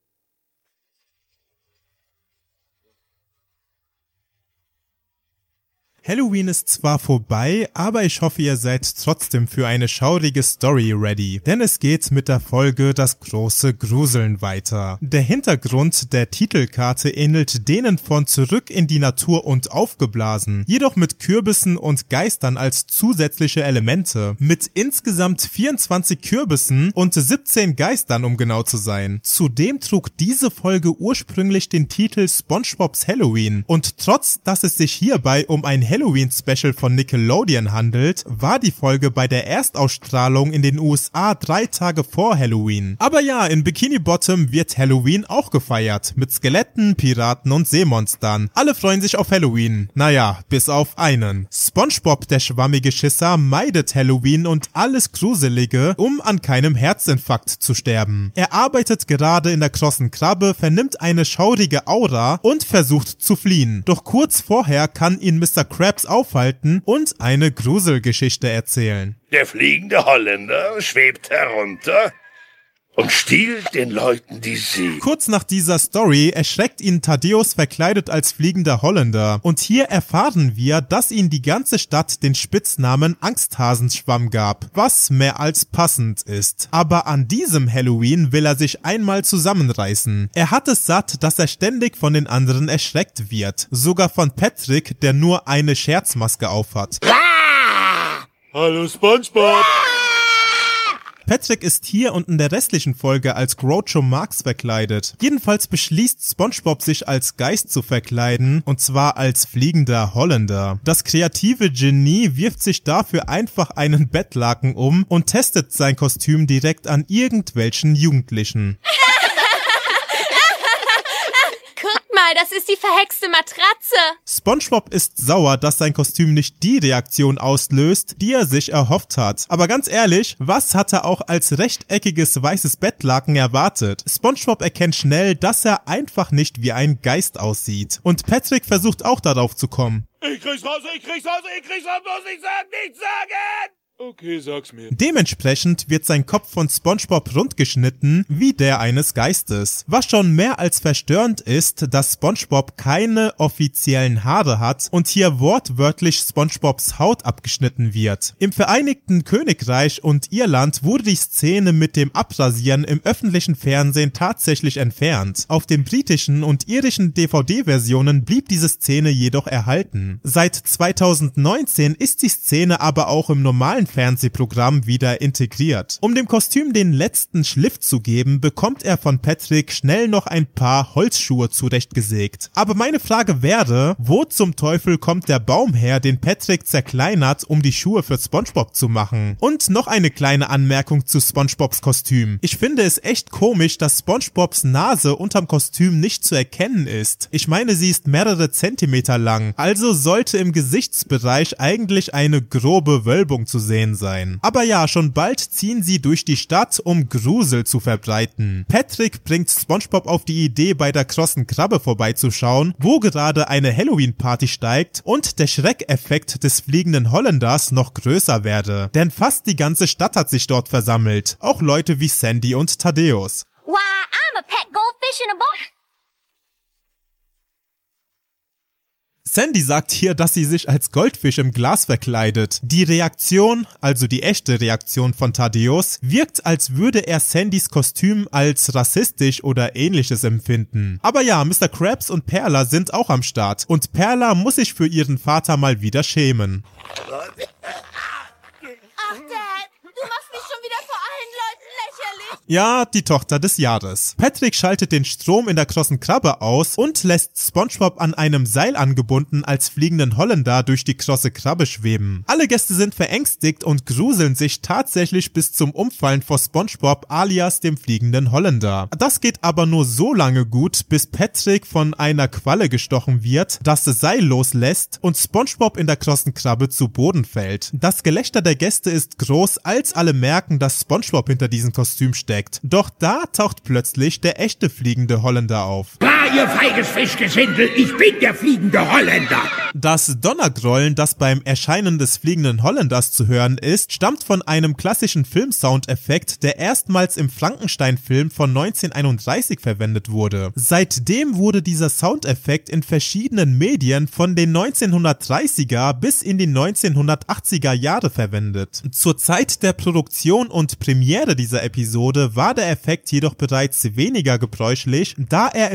Halloween ist zwar vorbei, aber ich hoffe, ihr seid trotzdem für eine schaurige Story ready. Denn es geht mit der Folge Das große Gruseln weiter. Der Hintergrund der Titelkarte ähnelt denen von Zurück in die Natur und Aufgeblasen, jedoch mit Kürbissen und Geistern als zusätzliche Elemente. Mit insgesamt 24 Kürbissen und 17 Geistern, um genau zu sein. Zudem trug diese Folge ursprünglich den Titel SpongeBob's Halloween und trotz, dass es sich hierbei um ein Halloween-Special von Nickelodeon handelt, war die Folge bei der Erstausstrahlung in den USA 3 Tage vor Halloween. Aber ja, in Bikini Bottom wird Halloween auch gefeiert, mit Skeletten, Piraten und Seemonstern. Alle freuen sich auf Halloween. Naja, bis auf einen. SpongeBob, der schwammige Schisser, meidet Halloween und alles Gruselige, um an keinem Herzinfarkt zu sterben. Er arbeitet gerade in der krossen Krabbe, vernimmt eine schaurige Aura und versucht zu fliehen. Doch kurz vorher kann ihn Mr. Krabs aufhalten und eine Gruselgeschichte erzählen. Der fliegende Holländer schwebt herunter und stiehlt den Leuten die Seele. Kurz nach dieser Story erschreckt ihn Thaddeus verkleidet als fliegender Holländer. Und hier erfahren wir, dass ihn die ganze Stadt den Spitznamen Angsthasenschwamm gab, was mehr als passend ist. Aber an diesem Halloween will er sich einmal zusammenreißen. Er hat es satt, dass er ständig von den anderen erschreckt wird. Sogar von Patrick, der nur eine Scherzmaske aufhat. Hallo SpongeBob. Patrick ist hier und in der restlichen Folge als Groucho Marx verkleidet. Jedenfalls beschließt SpongeBob, sich als Geist zu verkleiden, und zwar als fliegender Holländer. Das kreative Genie wirft sich dafür einfach einen Bettlaken um und testet sein Kostüm direkt an irgendwelchen Jugendlichen. Das ist die verhexte Matratze. SpongeBob ist sauer, dass sein Kostüm nicht die Reaktion auslöst, die er sich erhofft hat. Aber ganz ehrlich, was hat er auch als rechteckiges weißes Bettlaken erwartet? SpongeBob erkennt schnell, dass er einfach nicht wie ein Geist aussieht. Und Patrick versucht auch darauf zu kommen. Ich krieg's raus, bloß nicht sagen, nichts sagen! Okay, sag's mir. Dementsprechend wird sein Kopf von SpongeBob rundgeschnitten, wie der eines Geistes. Was schon mehr als verstörend ist, dass SpongeBob keine offiziellen Haare hat und hier wortwörtlich SpongeBobs Haut abgeschnitten wird. Im Vereinigten Königreich und Irland wurde die Szene mit dem Abrasieren im öffentlichen Fernsehen tatsächlich entfernt. Auf den britischen und irischen DVD-Versionen blieb diese Szene jedoch erhalten. Seit 2019 ist die Szene aber auch im normalen Fernsehprogramm wieder integriert. Um dem Kostüm den letzten Schliff zu geben, bekommt er von Patrick schnell noch ein paar Holzschuhe zurechtgesägt. Aber meine Frage wäre, wo zum Teufel kommt der Baum her, den Patrick zerkleinert, um die Schuhe für SpongeBob zu machen? Und noch eine kleine Anmerkung zu SpongeBobs Kostüm. Ich finde es echt komisch, dass SpongeBobs Nase unterm Kostüm nicht zu erkennen ist. Ich meine, sie ist mehrere Zentimeter lang, also sollte im Gesichtsbereich eigentlich eine grobe Wölbung zu sehen sein. Aber ja, schon bald ziehen sie durch die Stadt, um Grusel zu verbreiten. Patrick bringt SpongeBob auf die Idee, bei der krossen Krabbe vorbeizuschauen, wo gerade eine Halloween-Party steigt und der Schreckeffekt des fliegenden Holländers noch größer werde. Denn fast die ganze Stadt hat sich dort versammelt. Auch Leute wie Sandy und Thaddeus. Why, I'm a pet goldfish in a box. Sandy sagt hier, dass sie sich als Goldfisch im Glas verkleidet. Die Reaktion, also die echte Reaktion von Thaddeus, wirkt, als würde er Sandys Kostüm als rassistisch oder ähnliches empfinden. Aber ja, Mr. Krabs und Perla sind auch am Start und Perla muss sich für ihren Vater mal wieder schämen. Ach, Dad, du machst mich schon wieder vor allen Leuten lächerlich. Ja, die Tochter des Jahres. Patrick schaltet den Strom in der krossen Krabbe aus und lässt SpongeBob an einem Seil angebunden als fliegenden Holländer durch die krosse Krabbe schweben. Alle Gäste sind verängstigt und gruseln sich tatsächlich bis zum Umfallen vor SpongeBob alias dem fliegenden Holländer. Das geht aber nur so lange gut, bis Patrick von einer Qualle gestochen wird, das Seil loslässt und SpongeBob in der krossen Krabbe zu Boden fällt. Das Gelächter der Gäste ist groß, als alle merken, dass SpongeBob hinter diesem Kostüm steckt. Doch da taucht plötzlich der echte fliegende Holländer auf. Ihr feiges Fischgesindel, ich bin der fliegende Holländer. Das Donnergrollen, das beim Erscheinen des fliegenden Holländers zu hören ist, stammt von einem klassischen Filmsoundeffekt, der erstmals im Frankenstein-Film von 1931 verwendet wurde. Seitdem wurde dieser Soundeffekt in verschiedenen Medien von den 1930er bis in die 1980er Jahre verwendet. Zur Zeit der Produktion und Premiere dieser Episode war der Effekt jedoch bereits weniger gebräuchlich, da er im Vergleich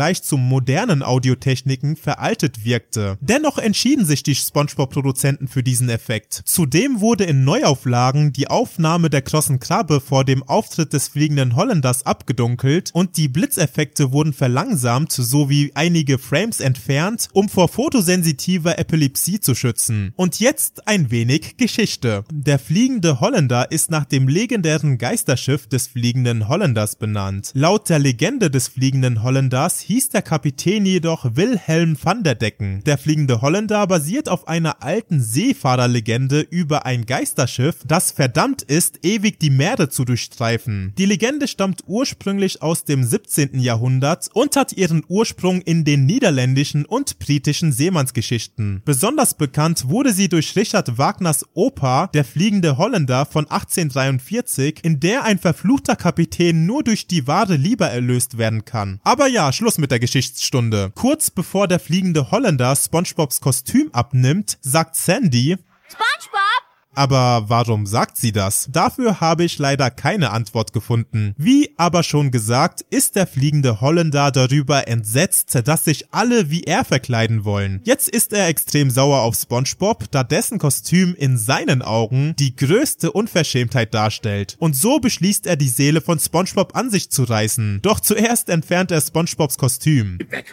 Vergleich zu modernen Audiotechniken veraltet wirkte. Dennoch entschieden sich die SpongeBob-Produzenten für diesen Effekt. Zudem wurde in Neuauflagen die Aufnahme der krossen Krabbe vor dem Auftritt des fliegenden Holländers abgedunkelt und die Blitzeffekte wurden verlangsamt sowie einige Frames entfernt, um vor photosensitiver Epilepsie zu schützen. Und jetzt ein wenig Geschichte. Der fliegende Holländer ist nach dem legendären Geisterschiff des fliegenden Holländers benannt. Laut der Legende des fliegenden Holländers hieß der Kapitän jedoch Wilhelm van der Decken. Der fliegende Holländer basiert auf einer alten Seefahrerlegende über ein Geisterschiff, das verdammt ist, ewig die Meere zu durchstreifen. Die Legende stammt ursprünglich aus dem 17. Jahrhundert und hat ihren Ursprung in den niederländischen und britischen Seemannsgeschichten. Besonders bekannt wurde sie durch Richard Wagners Oper Der fliegende Holländer von 1843, in der ein verfluchter Kapitän nur durch die wahre Liebe erlöst werden kann. Aber ja, Schluss mit der Geschichtsstunde. Kurz bevor der fliegende Holländer SpongeBobs Kostüm abnimmt, sagt Sandy: SpongeBob! Aber warum sagt sie das? Dafür habe ich leider keine Antwort gefunden. Wie aber schon gesagt, ist der fliegende Holländer darüber entsetzt, dass sich alle wie er verkleiden wollen. Jetzt ist er extrem sauer auf SpongeBob, da dessen Kostüm in seinen Augen die größte Unverschämtheit darstellt. Und so beschließt er, die Seele von SpongeBob an sich zu reißen. Doch zuerst entfernt er SpongeBobs Kostüm. Weg.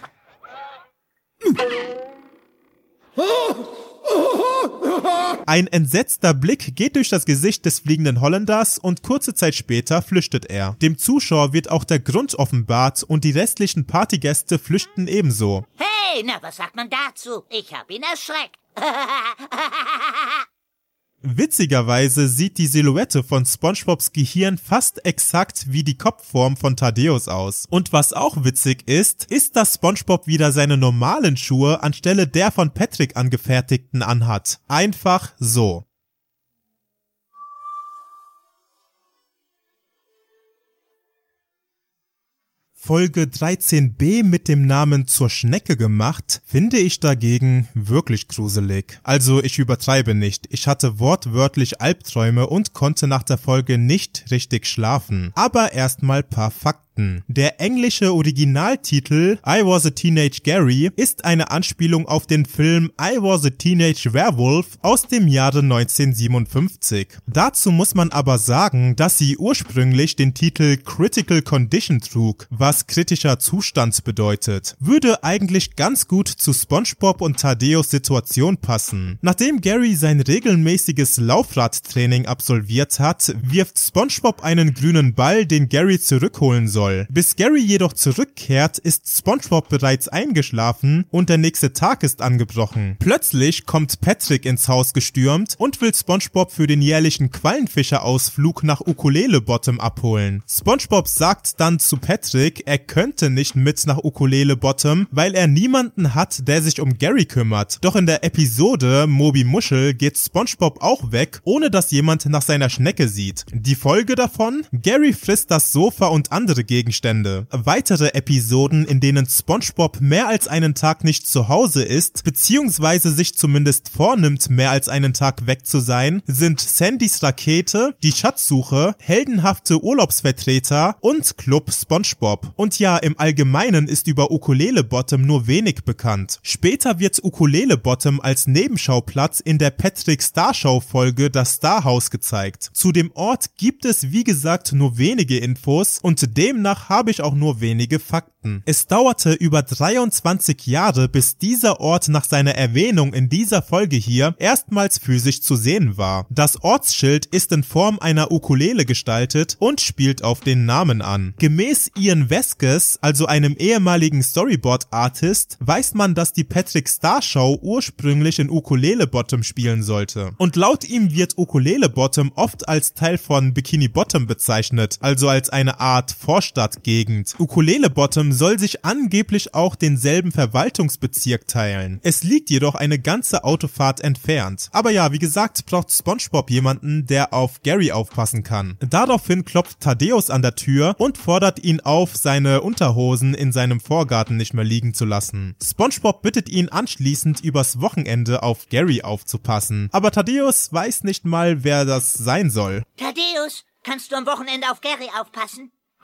Ein entsetzter Blick geht durch das Gesicht des fliegenden Holländers und kurze Zeit später flüchtet er. Dem Zuschauer wird auch der Grund offenbart und die restlichen Partygäste flüchten ebenso. Hey, na, was sagt man dazu? Ich hab ihn erschreckt. Witzigerweise sieht die Silhouette von SpongeBobs Gehirn fast exakt wie die Kopfform von Thaddeus aus. Und was auch witzig ist, dass SpongeBob wieder seine normalen Schuhe anstelle der von Patrick angefertigten anhat. Einfach so. Folge 13b mit dem Namen Zur Schnecke gemacht, finde ich dagegen wirklich gruselig. Also ich übertreibe nicht, ich hatte wortwörtlich Albträume und konnte nach der Folge nicht richtig schlafen. Aber erstmal paar Fakten. Der englische Originaltitel I Was a Teenage Gary ist eine Anspielung auf den Film I Was a Teenage Werewolf aus dem Jahre 1957. Dazu muss man aber sagen, dass sie ursprünglich den Titel Critical Condition trug, was kritischer Zustand bedeutet. Würde eigentlich ganz gut zu SpongeBob und Thaddeus Situation passen. Nachdem Gary sein regelmäßiges Laufradtraining absolviert hat, wirft SpongeBob einen grünen Ball, den Gary zurückholen soll. Bis Gary jedoch zurückkehrt, ist SpongeBob bereits eingeschlafen und der nächste Tag ist angebrochen. Plötzlich kommt Patrick ins Haus gestürmt und will SpongeBob für den jährlichen Quallenfischerausflug nach Ukulele Bottom abholen. SpongeBob sagt dann zu Patrick, er könnte nicht mit nach Ukulele Bottom, weil er niemanden hat, der sich um Gary kümmert. Doch in der Episode Moby Muschel geht SpongeBob auch weg, ohne dass jemand nach seiner Schnecke sieht. Die Folge davon? Gary frisst das Sofa und andere Gegenstände. Weitere Episoden, in denen SpongeBob mehr als einen Tag nicht zu Hause ist, beziehungsweise sich zumindest vornimmt, mehr als einen Tag weg zu sein, sind Sandys Rakete, die Schatzsuche, heldenhafte Urlaubsvertreter und Club SpongeBob. Und ja, im Allgemeinen ist über Ukulele Bottom nur wenig bekannt. Später wird Ukulele Bottom als Nebenschauplatz in der Patrick Starshow Folge Das Starhaus gezeigt. Zu dem Ort gibt es wie gesagt nur wenige Infos und demnach habe ich auch nur wenige Fakten. Es dauerte über 23 Jahre, bis dieser Ort nach seiner Erwähnung in dieser Folge hier erstmals physisch zu sehen war. Das Ortsschild ist in Form einer Ukulele gestaltet und spielt auf den Namen an. Gemäß Ian Veskes, also einem ehemaligen Storyboard-Artist, weiß man, dass die Patrick Star Show ursprünglich in Ukulele Bottom spielen sollte. Und laut ihm wird Ukulele Bottom oft als Teil von Bikini Bottom bezeichnet, also als eine Art Vorstadtgegend. Ukulele Bottom soll sich angeblich auch denselben Verwaltungsbezirk teilen. Es liegt jedoch eine ganze Autofahrt entfernt. Aber ja, wie gesagt, braucht SpongeBob jemanden, der auf Gary aufpassen kann. Daraufhin klopft Thaddeus an der Tür und fordert ihn auf, seine Unterhosen in seinem Vorgarten nicht mehr liegen zu lassen. SpongeBob bittet ihn anschließend, übers Wochenende auf Gary aufzupassen. Aber Thaddeus weiß nicht mal, wer das sein soll. Thaddeus, kannst du am Wochenende auf Gary aufpassen?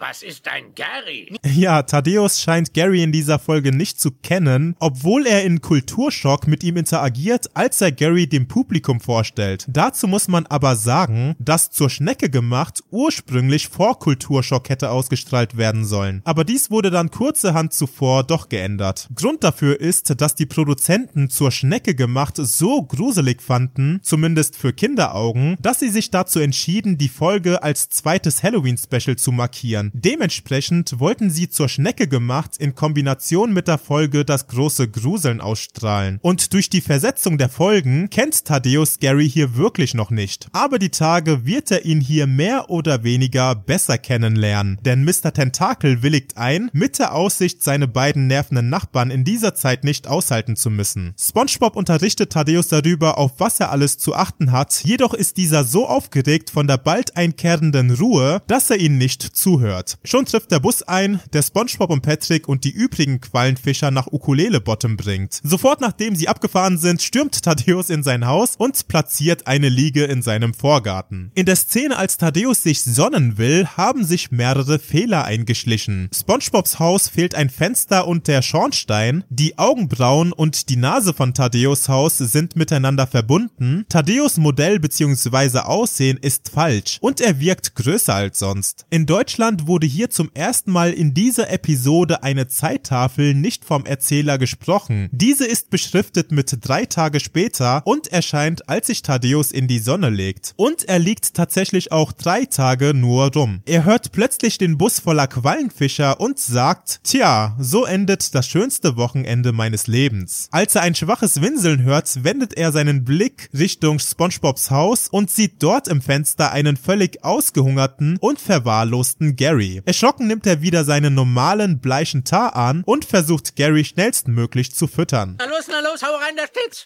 Was ist ein Gary? Ja, Thaddeus scheint Gary in dieser Folge nicht zu kennen, obwohl er in Kulturschock mit ihm interagiert, als er Gary dem Publikum vorstellt. Dazu muss man aber sagen, dass zur Schnecke gemacht ursprünglich vor Kulturschock hätte ausgestrahlt werden sollen. Aber dies wurde dann kurzerhand zuvor doch geändert. Grund dafür ist, dass die Produzenten zur Schnecke gemacht so gruselig fanden, zumindest für Kinderaugen, dass sie sich dazu entschieden, die Folge als zweites Halloween-Special zu markieren. Dementsprechend wollten sie zur Schnecke gemacht in Kombination mit der Folge das große Gruseln ausstrahlen. Und durch die Versetzung der Folgen kennt Thaddeus Gary hier wirklich noch nicht. Aber die Tage wird er ihn hier mehr oder weniger besser kennenlernen. Denn Mr. Tentakel willigt ein, mit der Aussicht, seine beiden nervenden Nachbarn in dieser Zeit nicht aushalten zu müssen. SpongeBob unterrichtet Thaddeus darüber, auf was er alles zu achten hat, jedoch ist dieser so aufgeregt von der bald einkehrenden Ruhe, dass er ihnen nicht zuhört. Schon trifft der Bus ein, der SpongeBob und Patrick und die übrigen Quallenfischer nach Ukulele Bottom bringt. Sofort nachdem sie abgefahren sind, stürmt Thaddeus in sein Haus und platziert eine Liege in seinem Vorgarten. In der Szene, als Thaddeus sich sonnen will, haben sich mehrere Fehler eingeschlichen. SpongeBobs Haus fehlt ein Fenster und der Schornstein, die Augenbrauen und die Nase von Thaddeus Haus sind miteinander verbunden, Thaddeus Modell bzw. Aussehen ist falsch und er wirkt größer als sonst. In Deutschland wurde hier zum ersten Mal in dieser Episode eine Zeittafel nicht vom Erzähler gesprochen. Diese ist beschriftet mit 3 Tage später und erscheint, als sich Thaddeus in die Sonne legt. Und er liegt tatsächlich auch 3 Tage nur rum. Er hört plötzlich den Bus voller Quallenfischer und sagt, tja, so endet das schönste Wochenende meines Lebens. Als er ein schwaches Winseln hört, wendet er seinen Blick Richtung SpongeBobs Haus und sieht dort im Fenster einen völlig ausgehungerten und verwahrlosten Gary. Erschrocken nimmt er wieder seinen normalen bleichen Tar an und versucht Gary schnellstmöglich zu füttern. Na los, hau rein, da steht's.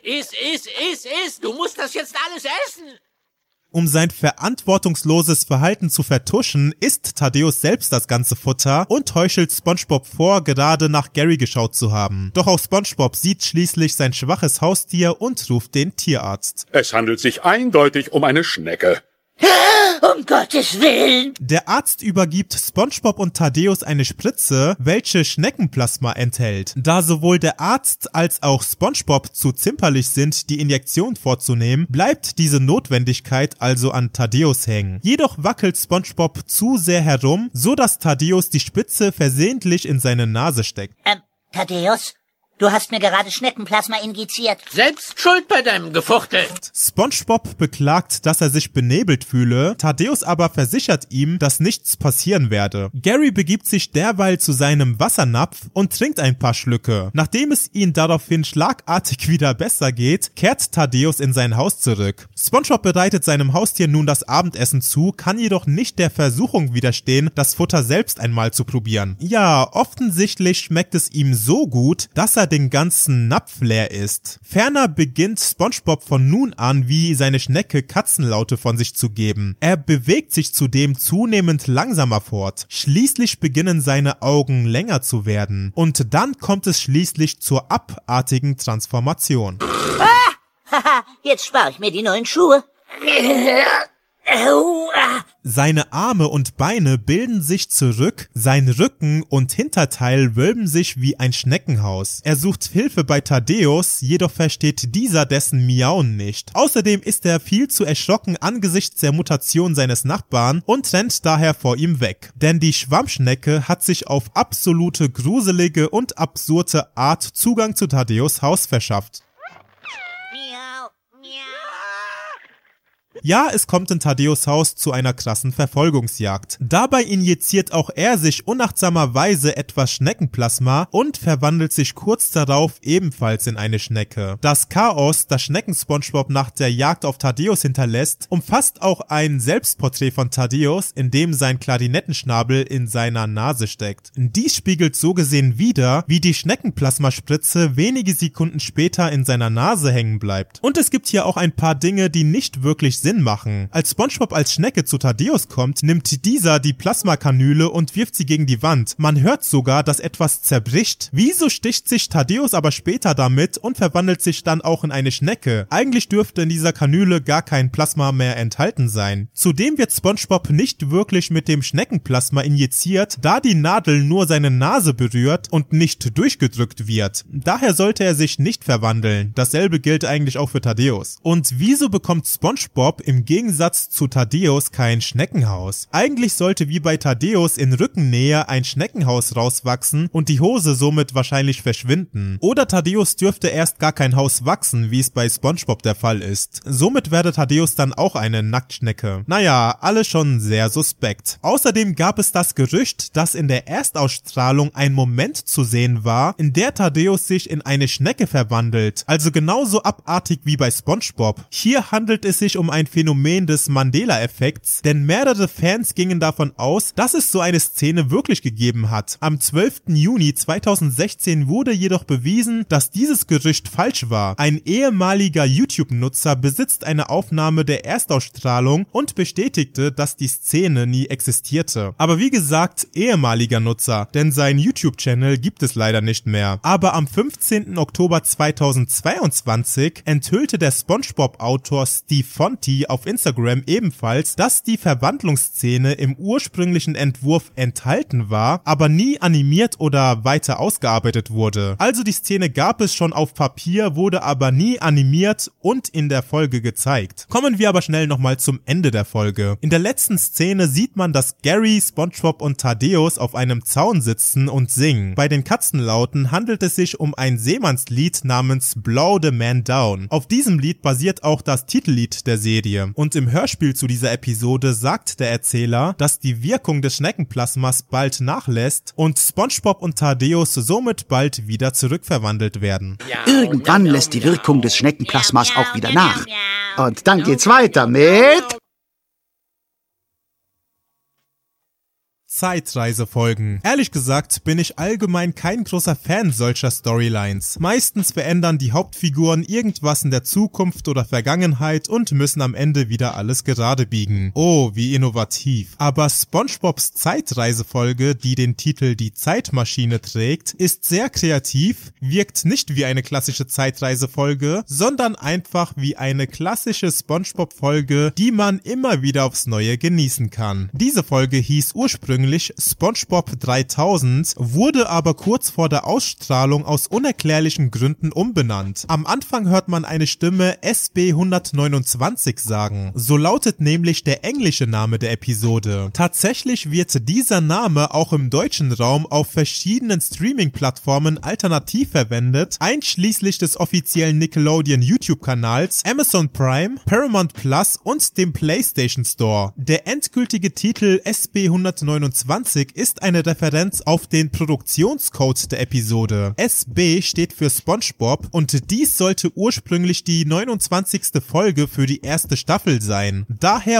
Iss. Du musst das jetzt alles essen. Um sein verantwortungsloses Verhalten zu vertuschen, isst Thaddeus selbst das ganze Futter und heuchelt SpongeBob vor, gerade nach Gary geschaut zu haben. Doch auch SpongeBob sieht schließlich sein schwaches Haustier und ruft den Tierarzt. Es handelt sich eindeutig um eine Schnecke. Um Gottes Willen! Der Arzt übergibt SpongeBob und Thaddeus eine Spritze, welche Schneckenplasma enthält. Da sowohl der Arzt als auch SpongeBob zu zimperlich sind, die Injektion vorzunehmen, bleibt diese Notwendigkeit also an Thaddeus hängen. Jedoch wackelt SpongeBob zu sehr herum, so dass Thaddeus die Spitze versehentlich in seine Nase steckt. Thaddeus? Du hast mir gerade Schneckenplasma injiziert. Selbst schuld bei deinem Gefuchtel. SpongeBob beklagt, dass er sich benebelt fühle, Thaddeus aber versichert ihm, dass nichts passieren werde. Gary begibt sich derweil zu seinem Wassernapf und trinkt ein paar Schlücke. Nachdem es ihm daraufhin schlagartig wieder besser geht, kehrt Thaddeus in sein Haus zurück. SpongeBob bereitet seinem Haustier nun das Abendessen zu, kann jedoch nicht der Versuchung widerstehen, das Futter selbst einmal zu probieren. Ja, offensichtlich schmeckt es ihm so gut, dass er den ganzen Napf leer isst. Ferner beginnt SpongeBob von nun an wie seine Schnecke Katzenlaute von sich zu geben. Er bewegt sich zudem zunehmend langsamer fort. Schließlich beginnen seine Augen länger zu werden. Und dann kommt es schließlich zur abartigen Transformation. Haha, jetzt spare ich mir die neuen Schuhe. Seine Arme und Beine bilden sich zurück, sein Rücken und Hinterteil wölben sich wie ein Schneckenhaus. Er sucht Hilfe bei Thaddeus, jedoch versteht dieser dessen Miauen nicht. Außerdem ist er viel zu erschrocken angesichts der Mutation seines Nachbarn und rennt daher vor ihm weg. Denn die Schwammschnecke hat sich auf absolute gruselige und absurde Art Zugang zu Thaddeus Haus verschafft. Ja, es kommt in Thaddeus Haus zu einer krassen Verfolgungsjagd. Dabei injiziert auch er sich unachtsamerweise etwas Schneckenplasma und verwandelt sich kurz darauf ebenfalls in eine Schnecke. Das Chaos, das Schnecken-SpongeBob nach der Jagd auf Thaddeus hinterlässt, umfasst auch ein Selbstporträt von Thaddeus, in dem sein Klarinettenschnabel in seiner Nase steckt. Dies spiegelt so gesehen wider, wie die Schneckenplasmaspritze wenige Sekunden später in seiner Nase hängen bleibt. Und es gibt hier auch ein paar Dinge, die nicht wirklich Sinn machen. Als SpongeBob als Schnecke zu Thaddeus kommt, nimmt dieser die Plasmakanüle und wirft sie gegen die Wand. Man hört sogar, dass etwas zerbricht. Wieso sticht sich Thaddeus aber später damit und verwandelt sich dann auch in eine Schnecke? Eigentlich dürfte in dieser Kanüle gar kein Plasma mehr enthalten sein. Zudem wird SpongeBob nicht wirklich mit dem Schneckenplasma injiziert, da die Nadel nur seine Nase berührt und nicht durchgedrückt wird. Daher sollte er sich nicht verwandeln. Dasselbe gilt eigentlich auch für Thaddeus. Und wieso bekommt SpongeBob im Gegensatz zu Thaddeus kein Schneckenhaus? Eigentlich sollte wie bei Thaddeus in Rückennähe ein Schneckenhaus rauswachsen und die Hose somit wahrscheinlich verschwinden. Oder Thaddeus dürfte erst gar kein Haus wachsen, wie es bei SpongeBob der Fall ist. Somit wäre Thaddeus dann auch eine Nacktschnecke. Naja, alles schon sehr suspekt. Außerdem gab es das Gerücht, dass in der Erstausstrahlung ein Moment zu sehen war, in der Thaddeus sich in eine Schnecke verwandelt. Also genauso abartig wie bei SpongeBob. Hier handelt es sich um ein Phänomen des Mandela-Effekts, denn mehrere Fans gingen davon aus, dass es so eine Szene wirklich gegeben hat. Am 12. Juni 2016 wurde jedoch bewiesen, dass dieses Gerücht falsch war. Ein ehemaliger YouTube-Nutzer besitzt eine Aufnahme der Erstausstrahlung und bestätigte, dass die Szene nie existierte. Aber wie gesagt, ehemaliger Nutzer, denn sein YouTube-Channel gibt es leider nicht mehr. Aber am 15. Oktober 2022 enthüllte der SpongeBob-Autor Steve Fonti auf Instagram ebenfalls, dass die Verwandlungsszene im ursprünglichen Entwurf enthalten war, aber nie animiert oder weiter ausgearbeitet wurde. Also die Szene gab es schon auf Papier, wurde aber nie animiert und in der Folge gezeigt. Kommen wir aber schnell nochmal zum Ende der Folge. In der letzten Szene sieht man, dass Gary, SpongeBob und Thaddeus auf einem Zaun sitzen und singen. Bei den Katzenlauten handelt es sich um ein Seemannslied namens Blow the Man Down. Auf diesem Lied basiert auch das Titellied der Serie. Und im Hörspiel zu dieser Episode sagt der Erzähler, dass die Wirkung des Schneckenplasmas bald nachlässt und SpongeBob und Thaddeus somit bald wieder zurückverwandelt werden. Irgendwann lässt die Wirkung des Schneckenplasmas auch wieder nach. Und dann geht's weiter mit... Zeitreisefolgen. Ehrlich gesagt bin ich allgemein kein großer Fan solcher Storylines. Meistens verändern die Hauptfiguren irgendwas in der Zukunft oder Vergangenheit und müssen am Ende wieder alles gerade biegen. Oh, wie innovativ. Aber SpongeBobs Zeitreisefolge, die den Titel Die Zeitmaschine trägt, ist sehr kreativ, wirkt nicht wie eine klassische Zeitreisefolge, sondern einfach wie eine klassische SpongeBob-Folge, die man immer wieder aufs Neue genießen kann. Diese Folge hieß ursprünglich SpongeBob 3000, wurde aber kurz vor der Ausstrahlung aus unerklärlichen Gründen umbenannt. Am Anfang hört man eine Stimme SB 129 sagen. So lautet nämlich der englische Name der Episode. Tatsächlich wird dieser Name auch im deutschen Raum auf verschiedenen Streaming-Plattformen alternativ verwendet, einschließlich des offiziellen Nickelodeon YouTube-Kanals, Amazon Prime, Paramount Plus und dem PlayStation Store. Der endgültige Titel SB 129 ist eine Referenz auf den Produktionscode der Episode. SB steht für SpongeBob und dies sollte ursprünglich die 29. Folge für die erste Staffel sein. Daher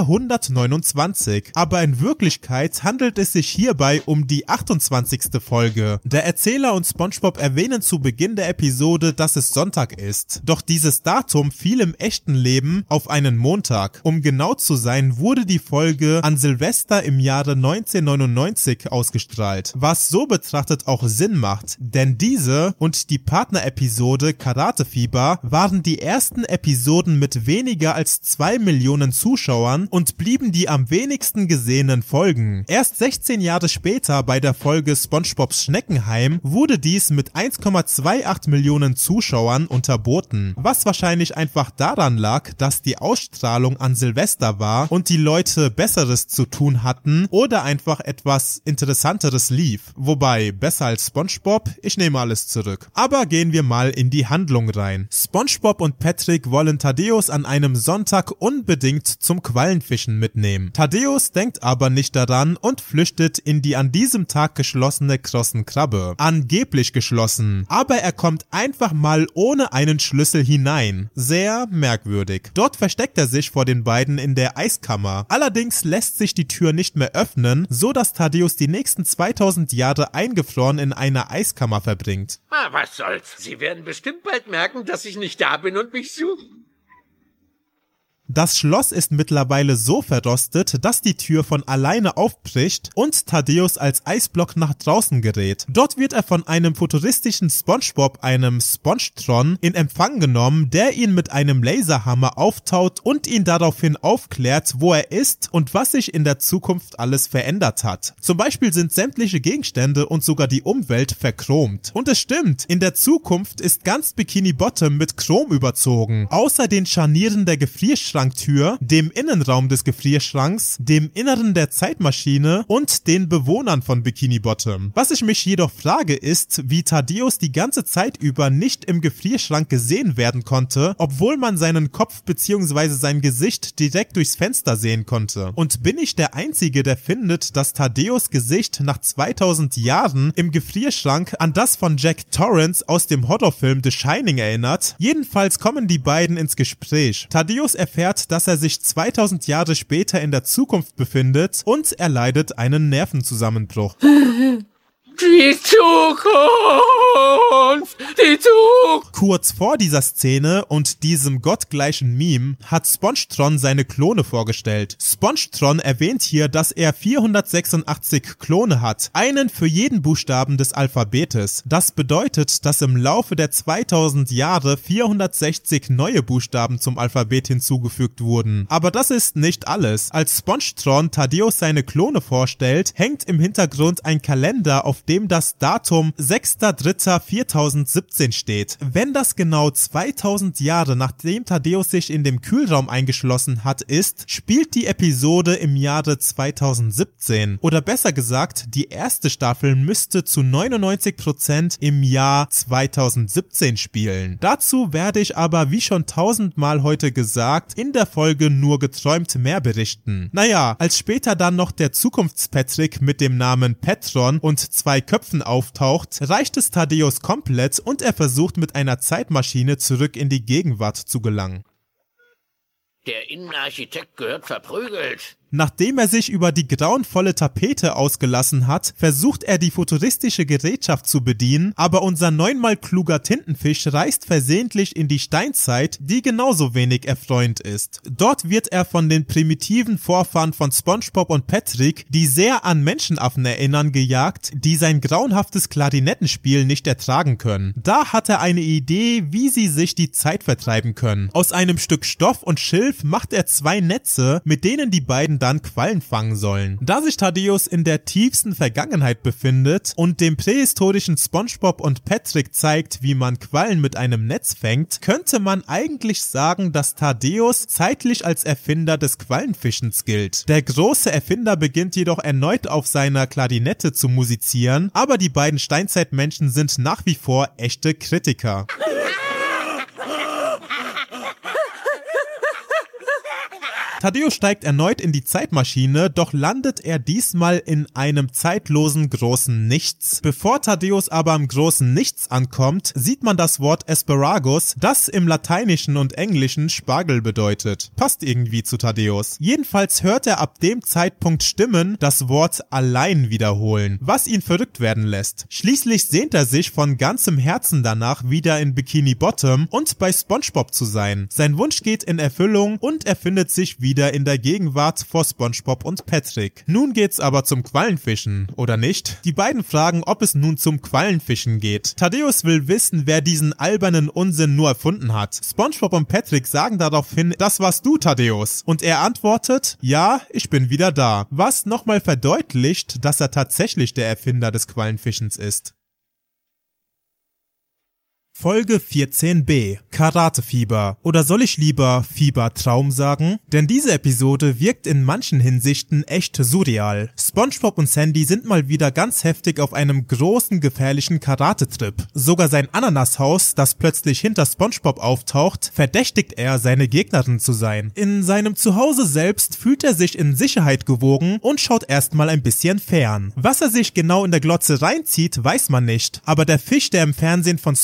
129. Aber in Wirklichkeit handelt es sich hierbei um die 28. Folge. Der Erzähler und SpongeBob erwähnen zu Beginn der Episode, dass es Sonntag ist. Doch dieses Datum fiel im echten Leben auf einen Montag. Um genau zu sein, wurde die Folge an Silvester im Jahre 1999 ausgestrahlt, was so betrachtet auch Sinn macht, denn diese und die Partnerepisode Karatefieber waren die ersten Episoden mit weniger als 2 Millionen Zuschauern und blieben die am wenigsten gesehenen Folgen. Erst 16 Jahre später bei der Folge SpongeBobs Schneckenheim wurde dies mit 1,28 Millionen Zuschauern unterboten, was wahrscheinlich einfach daran lag, dass die Ausstrahlung an Silvester war und die Leute Besseres zu tun hatten oder einfach etwas Interessanteres lief. Wobei, besser als SpongeBob, ich nehme alles zurück. Aber gehen wir mal in die Handlung rein. SpongeBob und Patrick wollen Thaddeus an einem Sonntag unbedingt zum Quallenfischen mitnehmen. Thaddeus denkt aber nicht daran und flüchtet in die an diesem Tag geschlossene Krossenkrabbe. Angeblich geschlossen, aber er kommt einfach mal ohne einen Schlüssel hinein. Sehr merkwürdig. Dort versteckt er sich vor den beiden in der Eiskammer. Allerdings lässt sich die Tür nicht mehr öffnen, so dass Thaddeus die nächsten 2000 Jahre eingefroren in einer Eiskammer verbringt. Was soll's? Sie werden bestimmt bald merken, dass ich nicht da bin und mich suchen. Das Schloss ist mittlerweile so verrostet, dass die Tür von alleine aufbricht und Thaddeus als Eisblock nach draußen gerät. Dort wird er von einem futuristischen SpongeBob, einem Spongetron, in Empfang genommen, der ihn mit einem Laserhammer auftaut und ihn daraufhin aufklärt, wo er ist und was sich in der Zukunft alles verändert hat. Zum Beispiel sind sämtliche Gegenstände und sogar die Umwelt verchromt. Und es stimmt, in der Zukunft ist ganz Bikini Bottom mit Chrom überzogen. Außer den Scharnieren der Gefrierschranktür, dem Innenraum des Gefrierschranks, dem Inneren der Zeitmaschine und den Bewohnern von Bikini Bottom. Was ich mich jedoch frage ist, wie Thaddeus die ganze Zeit über nicht im Gefrierschrank gesehen werden konnte, obwohl man seinen Kopf bzw. sein Gesicht direkt durchs Fenster sehen konnte. Und bin ich der Einzige, der findet, dass Thaddeus Gesicht nach 2000 Jahren im Gefrierschrank an das von Jack Torrance aus dem Horrorfilm The Shining erinnert? Jedenfalls kommen die beiden ins Gespräch. Thaddeus erfährt, dass er sich 2000 Jahre später in der Zukunft befindet und er leidet einen Nervenzusammenbruch. Die Zukunft! Die Zukunft! Kurz vor dieser Szene und diesem gottgleichen Meme hat Spongetron seine Klone vorgestellt. Spongetron erwähnt hier, dass er 486 Klone hat, einen für jeden Buchstaben des Alphabetes. Das bedeutet, dass im Laufe der 2000 Jahre 460 neue Buchstaben zum Alphabet hinzugefügt wurden. Aber das ist nicht alles. Als Spongetron Thaddeus seine Klone vorstellt, hängt im Hintergrund ein Kalender, auf dem das Datum 6.3.4017 steht. Wenn das genau 2000 Jahre nachdem Thaddeus sich in dem Kühlraum eingeschlossen hat ist, spielt die Episode im Jahre 2017. Oder besser gesagt, die erste Staffel müsste zu 99% im Jahr 2017 spielen. Dazu werde ich aber, wie schon 1000-mal heute gesagt, in der Folge nur geträumt mehr berichten. Naja, als später dann noch der Zukunfts-Patrick mit dem Namen Petron und 2 Köpfen auftaucht, reicht es Thaddeus komplett und er versucht mit einer Zeitmaschine zurück in die Gegenwart zu gelangen. Der Innenarchitekt gehört verprügelt. Nachdem er sich über die grauenvolle Tapete ausgelassen hat, versucht er die futuristische Gerätschaft zu bedienen, aber unser 9-mal kluger Tintenfisch reist versehentlich in die Steinzeit, die genauso wenig erfreuend ist. Dort wird er von den primitiven Vorfahren von SpongeBob und Patrick, die sehr an Menschenaffen erinnern, gejagt, die sein grauenhaftes Klarinettenspiel nicht ertragen können. Da hat er eine Idee, wie sie sich die Zeit vertreiben können. Aus einem Stück Stoff und Schilf macht er 2 Netze, mit denen die beiden dann Quallen fangen sollen. Da sich Thaddeus in der tiefsten Vergangenheit befindet und dem prähistorischen SpongeBob und Patrick zeigt, wie man Quallen mit einem Netz fängt, könnte man eigentlich sagen, dass Thaddeus zeitlich als Erfinder des Quallenfischens gilt. Der große Erfinder beginnt jedoch erneut auf seiner Klarinette zu musizieren, aber die beiden Steinzeitmenschen sind nach wie vor echte Kritiker. Thaddeus steigt erneut in die Zeitmaschine, doch landet er diesmal in einem zeitlosen großen Nichts. Bevor Thaddeus aber im großen Nichts ankommt, sieht man das Wort Asparagus, das im Lateinischen und Englischen Spargel bedeutet. Passt irgendwie zu Thaddeus. Jedenfalls hört er ab dem Zeitpunkt Stimmen das Wort allein wiederholen, was ihn verrückt werden lässt. Schließlich sehnt er sich von ganzem Herzen danach, wieder in Bikini Bottom und bei SpongeBob zu sein. Sein Wunsch geht in Erfüllung und er findet sich wieder in der Gegenwart vor SpongeBob und Patrick. Nun geht's aber zum Quallenfischen, oder nicht? Die beiden fragen, ob es nun zum Quallenfischen geht. Thaddeus will wissen, wer diesen albernen Unsinn nur erfunden hat. SpongeBob und Patrick sagen daraufhin, das warst du, Thaddeus. Und er antwortet, ja, ich bin wieder da. Was nochmal verdeutlicht, dass er tatsächlich der Erfinder des Quallenfischens ist. Folge 14b, Karatefieber. Oder soll ich lieber Fiebertraum sagen? Denn diese Episode wirkt in manchen Hinsichten echt surreal. SpongeBob und Sandy sind mal wieder ganz heftig auf einem großen, gefährlichen Karate-Trip. Sogar sein Ananashaus, das plötzlich hinter SpongeBob auftaucht, verdächtigt er, seine Gegnerin zu sein. In seinem Zuhause selbst fühlt er sich in Sicherheit gewogen und schaut erstmal ein bisschen fern. Was er sich genau in der Glotze reinzieht, weiß man nicht. Aber der Fisch, der im Fernsehen von SpongeBob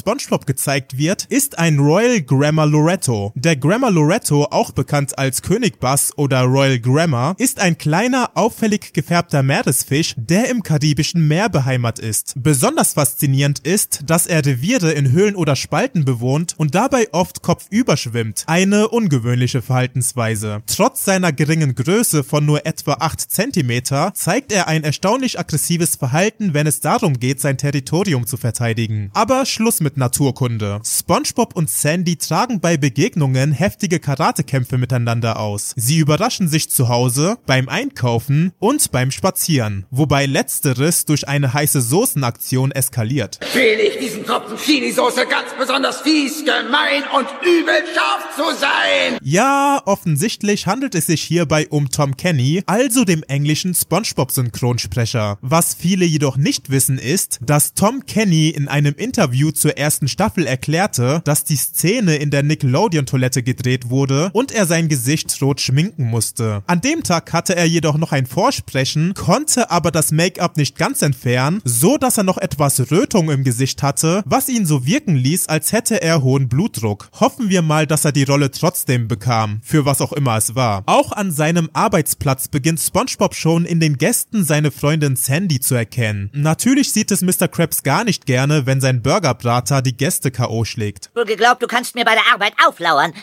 SpongeBob gezeigt wird, ist ein Royal Grammar Loretto. Der Grammar Loretto, auch bekannt als König Bass oder Royal Grammar, ist ein kleiner, auffällig gefärbter Meeresfisch, der im karibischen Meer beheimatet ist. Besonders faszinierend ist, dass er Reviere in Höhlen oder Spalten bewohnt und dabei oft kopfüber schwimmt. Eine ungewöhnliche Verhaltensweise. Trotz seiner geringen Größe von nur etwa 8 cm zeigt er ein erstaunlich aggressives Verhalten, wenn es darum geht, sein Territorium zu verteidigen. Aber Schluss mit Naturkunde. SpongeBob und Sandy tragen bei Begegnungen heftige Karatekämpfe miteinander aus. Sie überraschen sich zu Hause, beim Einkaufen und beim Spazieren. Wobei letzteres durch eine heiße Soßenaktion eskaliert. Fehle ich diesen Tropfen Chili-Soße ganz besonders fies, gemein und übel scharf zu sein. Ja, offensichtlich handelt es sich hierbei um Tom Kenny, also dem englischen SpongeBob-Synchronsprecher. Was viele jedoch nicht wissen ist, dass Tom Kenny in einem Interview zur ersten Staffel erklärte, dass die Szene in der Nickelodeon-Toilette gedreht wurde und er sein Gesicht rot schminken musste. An dem Tag hatte er jedoch noch ein Vorsprechen, konnte aber das Make-up nicht ganz entfernen, so dass er noch etwas Rötung im Gesicht hatte, was ihn so wirken ließ, als hätte er hohen Blutdruck. Hoffen wir mal, dass er die Rolle trotzdem bekam, für was auch immer es war. Auch an seinem Arbeitsplatz beginnt SpongeBob schon in den Gästen seine Freundin Sandy zu erkennen. Natürlich sieht es Mr. Krabs gar nicht gerne, wenn sein Burgerbrater die Gäste K.O. schlägt. Wohl geglaubt, du kannst mir bei der Arbeit auflauern.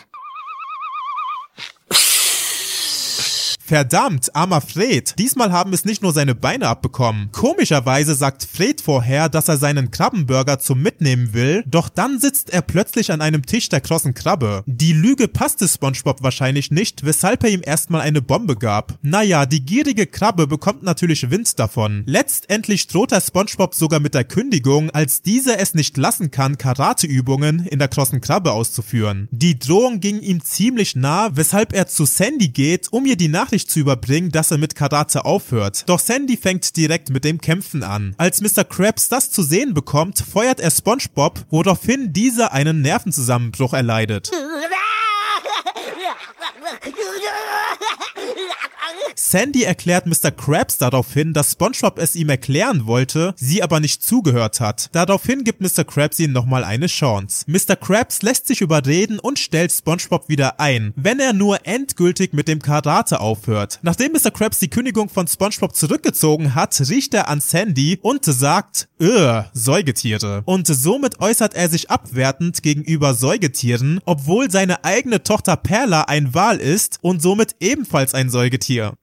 Verdammt, armer Fred. Diesmal haben es nicht nur seine Beine abbekommen. Komischerweise sagt Fred vorher, dass er seinen Krabbenburger zum Mitnehmen will, doch dann sitzt er plötzlich an einem Tisch der krossen Krabbe. Die Lüge passte SpongeBob wahrscheinlich nicht, weshalb er ihm erstmal eine Bombe gab. Naja, die gierige Krabbe bekommt natürlich Wind davon. Letztendlich droht er SpongeBob sogar mit der Kündigung, als dieser es nicht lassen kann, Karateübungen in der krossen Krabbe auszuführen. Die Drohung ging ihm ziemlich nah, weshalb er zu Sandy geht, um ihr die Nachricht zu überbringen, dass er mit Karate aufhört. Doch Sandy fängt direkt mit dem Kämpfen an. Als Mr. Krabs das zu sehen bekommt, feuert er SpongeBob, woraufhin dieser einen Nervenzusammenbruch erleidet. Sandy erklärt Mr. Krabs daraufhin, dass SpongeBob es ihm erklären wollte, sie aber nicht zugehört hat. Daraufhin gibt Mr. Krabs ihm nochmal eine Chance. Mr. Krabs lässt sich überreden und stellt SpongeBob wieder ein, wenn er nur endgültig mit dem Karate aufhört. Nachdem Mr. Krabs die Kündigung von SpongeBob zurückgezogen hat, riecht er an Sandy und sagt, Säugetiere. Und somit äußert er sich abwertend gegenüber Säugetieren, obwohl seine eigene Tochter Perla ein Wal ist und somit ebenfalls ein Säugetier.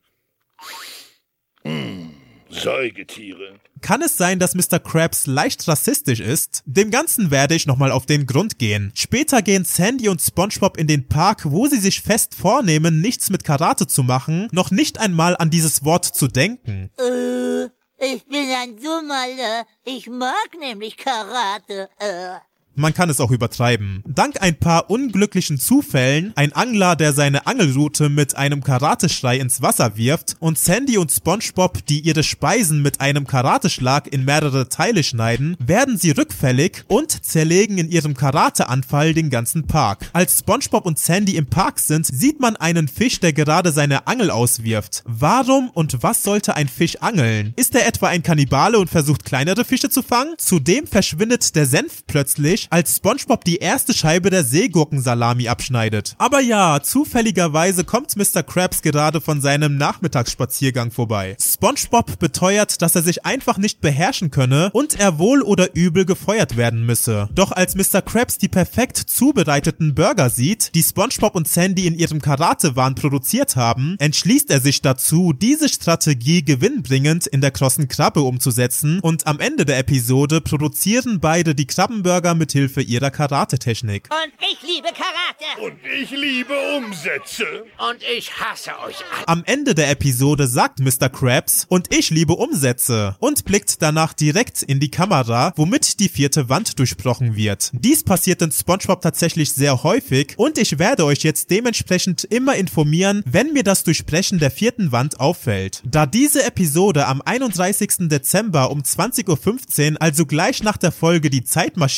Säugetiere. Kann es sein, dass Mr. Krabs leicht rassistisch ist? Dem Ganzen werde ich nochmal auf den Grund gehen. Später gehen Sandy und SpongeBob in den Park, wo sie sich fest vornehmen, nichts mit Karate zu machen, noch nicht einmal an dieses Wort zu denken. Ich bin ein Dummerle. Ich mag nämlich Karate. Man kann es auch übertreiben. Dank ein paar unglücklichen Zufällen, ein Angler, der seine Angelrute mit einem Karateschrei ins Wasser wirft und Sandy und SpongeBob, die ihre Speisen mit einem Karateschlag in mehrere Teile schneiden, werden sie rückfällig und zerlegen in ihrem Karateanfall den ganzen Park. Als SpongeBob und Sandy im Park sind, sieht man einen Fisch, der gerade seine Angel auswirft. Warum und was sollte ein Fisch angeln? Ist er etwa ein Kannibale und versucht kleinere Fische zu fangen? Zudem verschwindet der Senf plötzlich, als SpongeBob die erste Scheibe der Seegurkensalami abschneidet. Aber ja, zufälligerweise kommt Mr. Krabs gerade von seinem Nachmittagsspaziergang vorbei. SpongeBob beteuert, dass er sich einfach nicht beherrschen könne und er wohl oder übel gefeuert werden müsse. Doch als Mr. Krabs die perfekt zubereiteten Burger sieht, die SpongeBob und Sandy in ihrem Karatewahn produziert haben, entschließt er sich dazu, diese Strategie gewinnbringend in der krossen Krabbe umzusetzen und am Ende der Episode produzieren beide die Krabbenburger mit Hilfe ihrer Karatetechnik. Und ich liebe Karate. Und ich liebe Umsätze. Und ich hasse euch alle. Am Ende der Episode sagt Mr. Krabs, und ich liebe Umsätze, und blickt danach direkt in die Kamera, womit die 4. Wand durchbrochen wird. Dies passiert in SpongeBob tatsächlich sehr häufig und ich werde euch jetzt dementsprechend immer informieren, wenn mir das Durchbrechen der 4. Wand auffällt. Da diese Episode am 31. Dezember um 20:15 Uhr, also gleich nach der Folge Die Zeitmaschine, ihre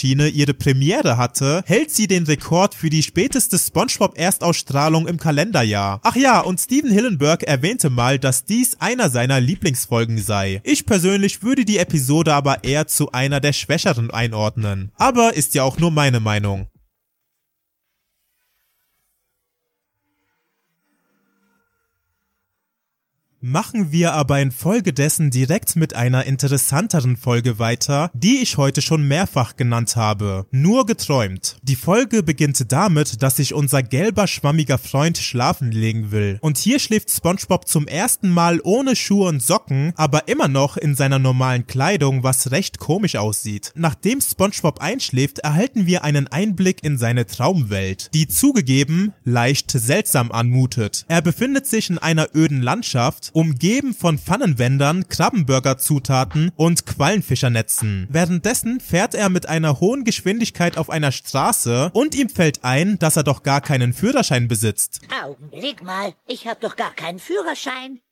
ihre Premiere hatte, hält sie den Rekord für die späteste SpongeBob-Erstausstrahlung im Kalenderjahr. Ach ja, und Steven Hillenburg erwähnte mal, dass dies einer seiner Lieblingsfolgen sei. Ich persönlich würde die Episode aber eher zu einer der schwächeren einordnen. Aber ist ja auch nur meine Meinung. Machen wir aber infolgedessen direkt mit einer interessanteren Folge weiter, die ich heute schon mehrfach genannt habe. Nur geträumt. Die Folge beginnt damit, dass sich unser gelber, schwammiger Freund schlafen legen will. Und hier schläft SpongeBob zum ersten Mal ohne Schuhe und Socken, aber immer noch in seiner normalen Kleidung, was recht komisch aussieht. Nachdem SpongeBob einschläft, erhalten wir einen Einblick in seine Traumwelt, die zugegeben leicht seltsam anmutet. Er befindet sich in einer öden Landschaft, umgeben von Pfannenwändern, Krabbenburger-Zutaten und Quallenfischernetzen. Währenddessen fährt er mit einer hohen Geschwindigkeit auf einer Straße und ihm fällt ein, dass er doch gar keinen Führerschein besitzt. Augenblick mal, ich hab doch gar keinen Führerschein.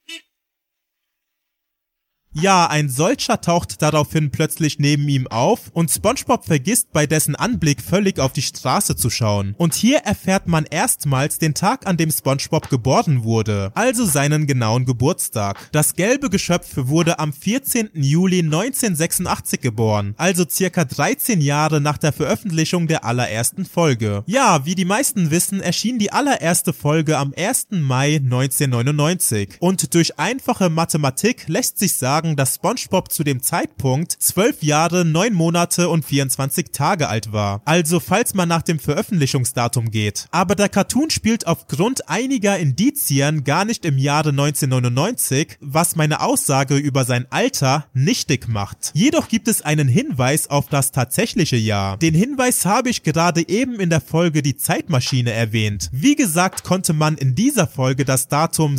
Ja, ein solcher taucht daraufhin plötzlich neben ihm auf und SpongeBob vergisst bei dessen Anblick völlig auf die Straße zu schauen. Und hier erfährt man erstmals den Tag, an dem SpongeBob geboren wurde, also seinen genauen Geburtstag. Das gelbe Geschöpf wurde am 14. Juli 1986 geboren, also circa 13 Jahre nach der Veröffentlichung der allerersten Folge. Ja, wie die meisten wissen, erschien die allererste Folge am 1. Mai 1999 und durch einfache Mathematik lässt sich sagen, dass SpongeBob zu dem Zeitpunkt 12 Jahre, 9 Monate und 24 Tage alt war. Also falls man nach dem Veröffentlichungsdatum geht. Aber der Cartoon spielt aufgrund einiger Indizien gar nicht im Jahre 1999, was meine Aussage über sein Alter nichtig macht. Jedoch gibt es einen Hinweis auf das tatsächliche Jahr. Den Hinweis habe ich gerade eben in der Folge Die Zeitmaschine erwähnt. Wie gesagt, konnte man in dieser Folge das Datum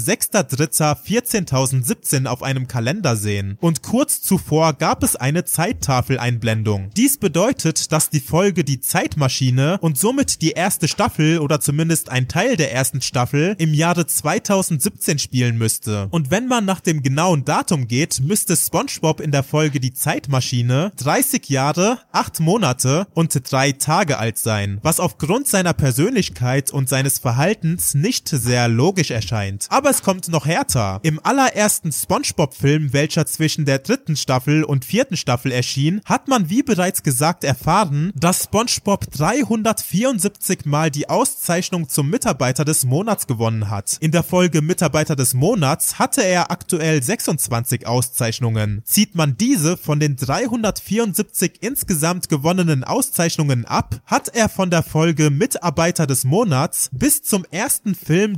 6.3.14.017 auf einem Kalender sehen. Und kurz zuvor gab es eine Zeittafeleinblendung. Dies bedeutet, dass die Folge Die Zeitmaschine und somit die erste Staffel oder zumindest ein Teil der ersten Staffel im Jahre 2017 spielen müsste. Und wenn man nach dem genauen Datum geht, müsste SpongeBob in der Folge Die Zeitmaschine 30 Jahre, 8 Monate und 3 Tage alt sein, was aufgrund seiner Persönlichkeit und seines Verhaltens nicht sehr logisch erscheint. Aber es kommt noch härter. Im allerersten SpongeBob-Film, welcher zwischen der 3. Staffel und 4. Staffel erschien, hat man wie bereits gesagt erfahren, dass SpongeBob 374 Mal die Auszeichnung zum Mitarbeiter des Monats gewonnen hat. In der Folge Mitarbeiter des Monats hatte er aktuell 26 Auszeichnungen. Zieht man diese von den 374 insgesamt gewonnenen Auszeichnungen ab, hat er von der Folge Mitarbeiter des Monats bis zum ersten Film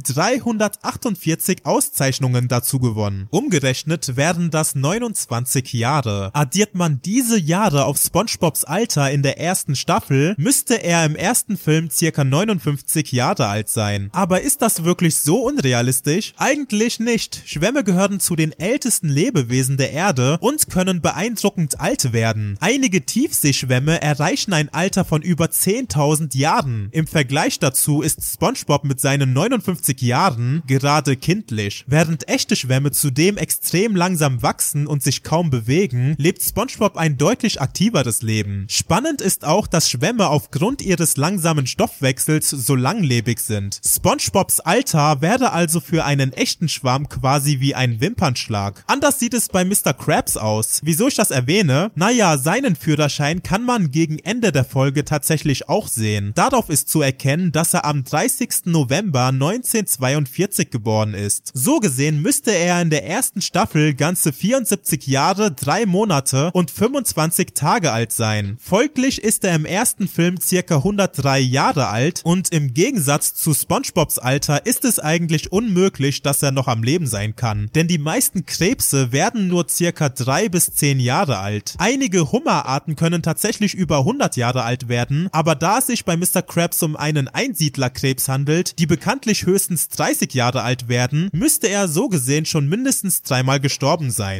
348 Auszeichnungen dazu gewonnen. Umgerechnet werden das 29 Jahre. Addiert man diese Jahre auf SpongeBobs Alter in der ersten Staffel, müsste er im ersten Film circa 59 Jahre alt sein. Aber ist das wirklich so unrealistisch? Eigentlich nicht. Schwämme gehören zu den ältesten Lebewesen der Erde und können beeindruckend alt werden. Einige Tiefseeschwämme erreichen ein Alter von über 10.000 Jahren. Im Vergleich dazu ist SpongeBob mit seinen 59 Jahren gerade kindlich. Während echte Schwämme zudem extrem langsam wachsen und sich kaum bewegen, lebt SpongeBob ein deutlich aktiveres Leben. Spannend ist auch, dass Schwämme aufgrund ihres langsamen Stoffwechsels so langlebig sind. SpongeBobs Alter wäre also für einen echten Schwamm quasi wie ein Wimpernschlag. Anders sieht es bei Mr. Krabs aus. Wieso ich das erwähne? Naja, seinen Führerschein kann man gegen Ende der Folge tatsächlich auch sehen. Darauf ist zu erkennen, dass er am 30. November 1942 geboren ist. So gesehen müsste er in der ersten Staffel ganze 74 Jahre, 3 Monate und 25 Tage alt sein. Folglich ist er im ersten Film circa 103 Jahre alt und im Gegensatz zu SpongeBobs Alter ist es eigentlich unmöglich, dass er noch am Leben sein kann. Denn die meisten Krebse werden nur circa 3 bis 10 Jahre alt. Einige Hummerarten können tatsächlich über 100 Jahre alt werden, aber da es sich bei Mr. Krabs um einen Einsiedlerkrebs handelt, die bekanntlich höchstens 30 Jahre alt werden, müsste er so gesehen schon mindestens 3-mal gestorben sein.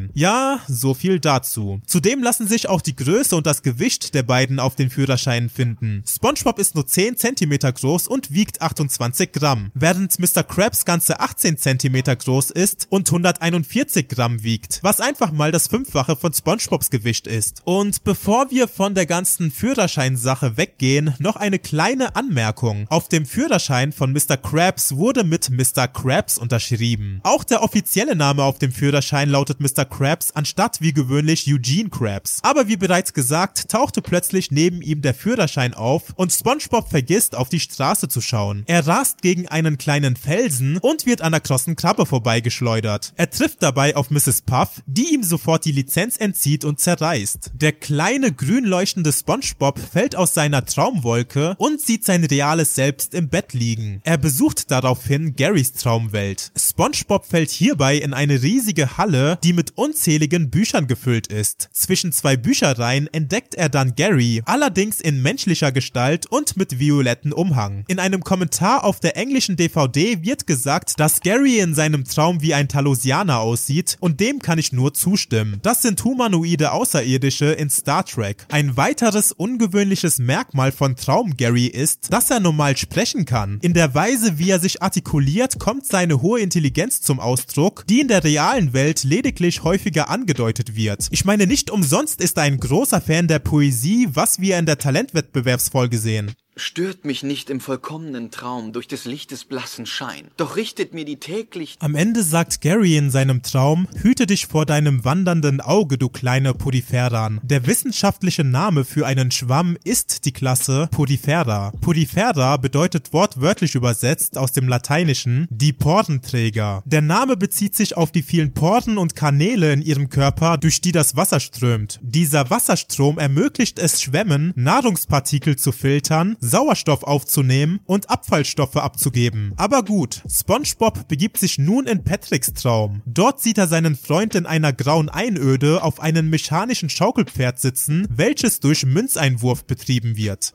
sein. Ja, so viel dazu. Zudem lassen sich auch die Größe und das Gewicht der beiden auf den Führerscheinen finden. SpongeBob ist nur 10 cm groß und wiegt 28 Gramm, während Mr. Krabs ganze 18 cm groß ist und 141 Gramm wiegt, was einfach mal das 5-fache von SpongeBobs Gewicht ist. Und bevor wir von der ganzen Führerscheinsache weggehen, noch eine kleine Anmerkung. Auf dem Führerschein von Mr. Krabs wurde mit Mr. Krabs unterschrieben. Auch der offizielle Name auf dem Führerschein lautet Mr. Krabs anstatt wie gewöhnlich Eugene Krabs. Aber wie bereits gesagt, tauchte plötzlich neben ihm der Führerschein auf und SpongeBob vergisst, auf die Straße zu schauen. Er rast gegen einen kleinen Felsen und wird an der krossen Krabbe vorbeigeschleudert. Er trifft dabei auf Mrs. Puff, die ihm sofort die Lizenz entzieht und zerreißt. Der kleine grün leuchtende SpongeBob fällt aus seiner Traumwolke und sieht sein reales Selbst im Bett liegen. Er besucht daraufhin Garys Traumwelt. SpongeBob fällt hierbei in eine riesige Halle, die mit unzähligen Büchern gefüllt ist. Zwischen 2 Büchereien entdeckt er dann Gary, allerdings in menschlicher Gestalt und mit violetten Umhang. In einem Kommentar auf der englischen DVD wird gesagt, dass Gary in seinem Traum wie ein Talosianer aussieht und dem kann ich nur zustimmen. Das sind humanoide Außerirdische in Star Trek. Ein weiteres ungewöhnliches Merkmal von Traum-Gary ist, dass er normal sprechen kann. In der Weise, wie er sich artikuliert, kommt seine hohe Intelligenz zum Ausdruck, die in der realen Welt lediglich häufiger angedeutet wird. Ich meine, nicht umsonst ist er ein großer Fan der Poesie, was wir in der Talentwettbewerbsfolge sehen. Stört mich nicht im vollkommenen Traum durch des Lichtes blassen Schein, doch richtet mir die täglich... Am Ende sagt Gary in seinem Traum, hüte dich vor deinem wandernden Auge, du kleine Podifera. Der wissenschaftliche Name für einen Schwamm ist die Klasse Podifera. Podifera bedeutet wortwörtlich übersetzt aus dem Lateinischen die Porenträger. Der Name bezieht sich auf die vielen Poren und Kanäle in ihrem Körper, durch die das Wasser strömt. Dieser Wasserstrom ermöglicht es Schwämmen, Nahrungspartikel zu filtern, Sauerstoff aufzunehmen und Abfallstoffe abzugeben. Aber gut, SpongeBob begibt sich nun in Patricks Traum. Dort sieht er seinen Freund in einer grauen Einöde auf einem mechanischen Schaukelpferd sitzen, welches durch Münzeinwurf betrieben wird.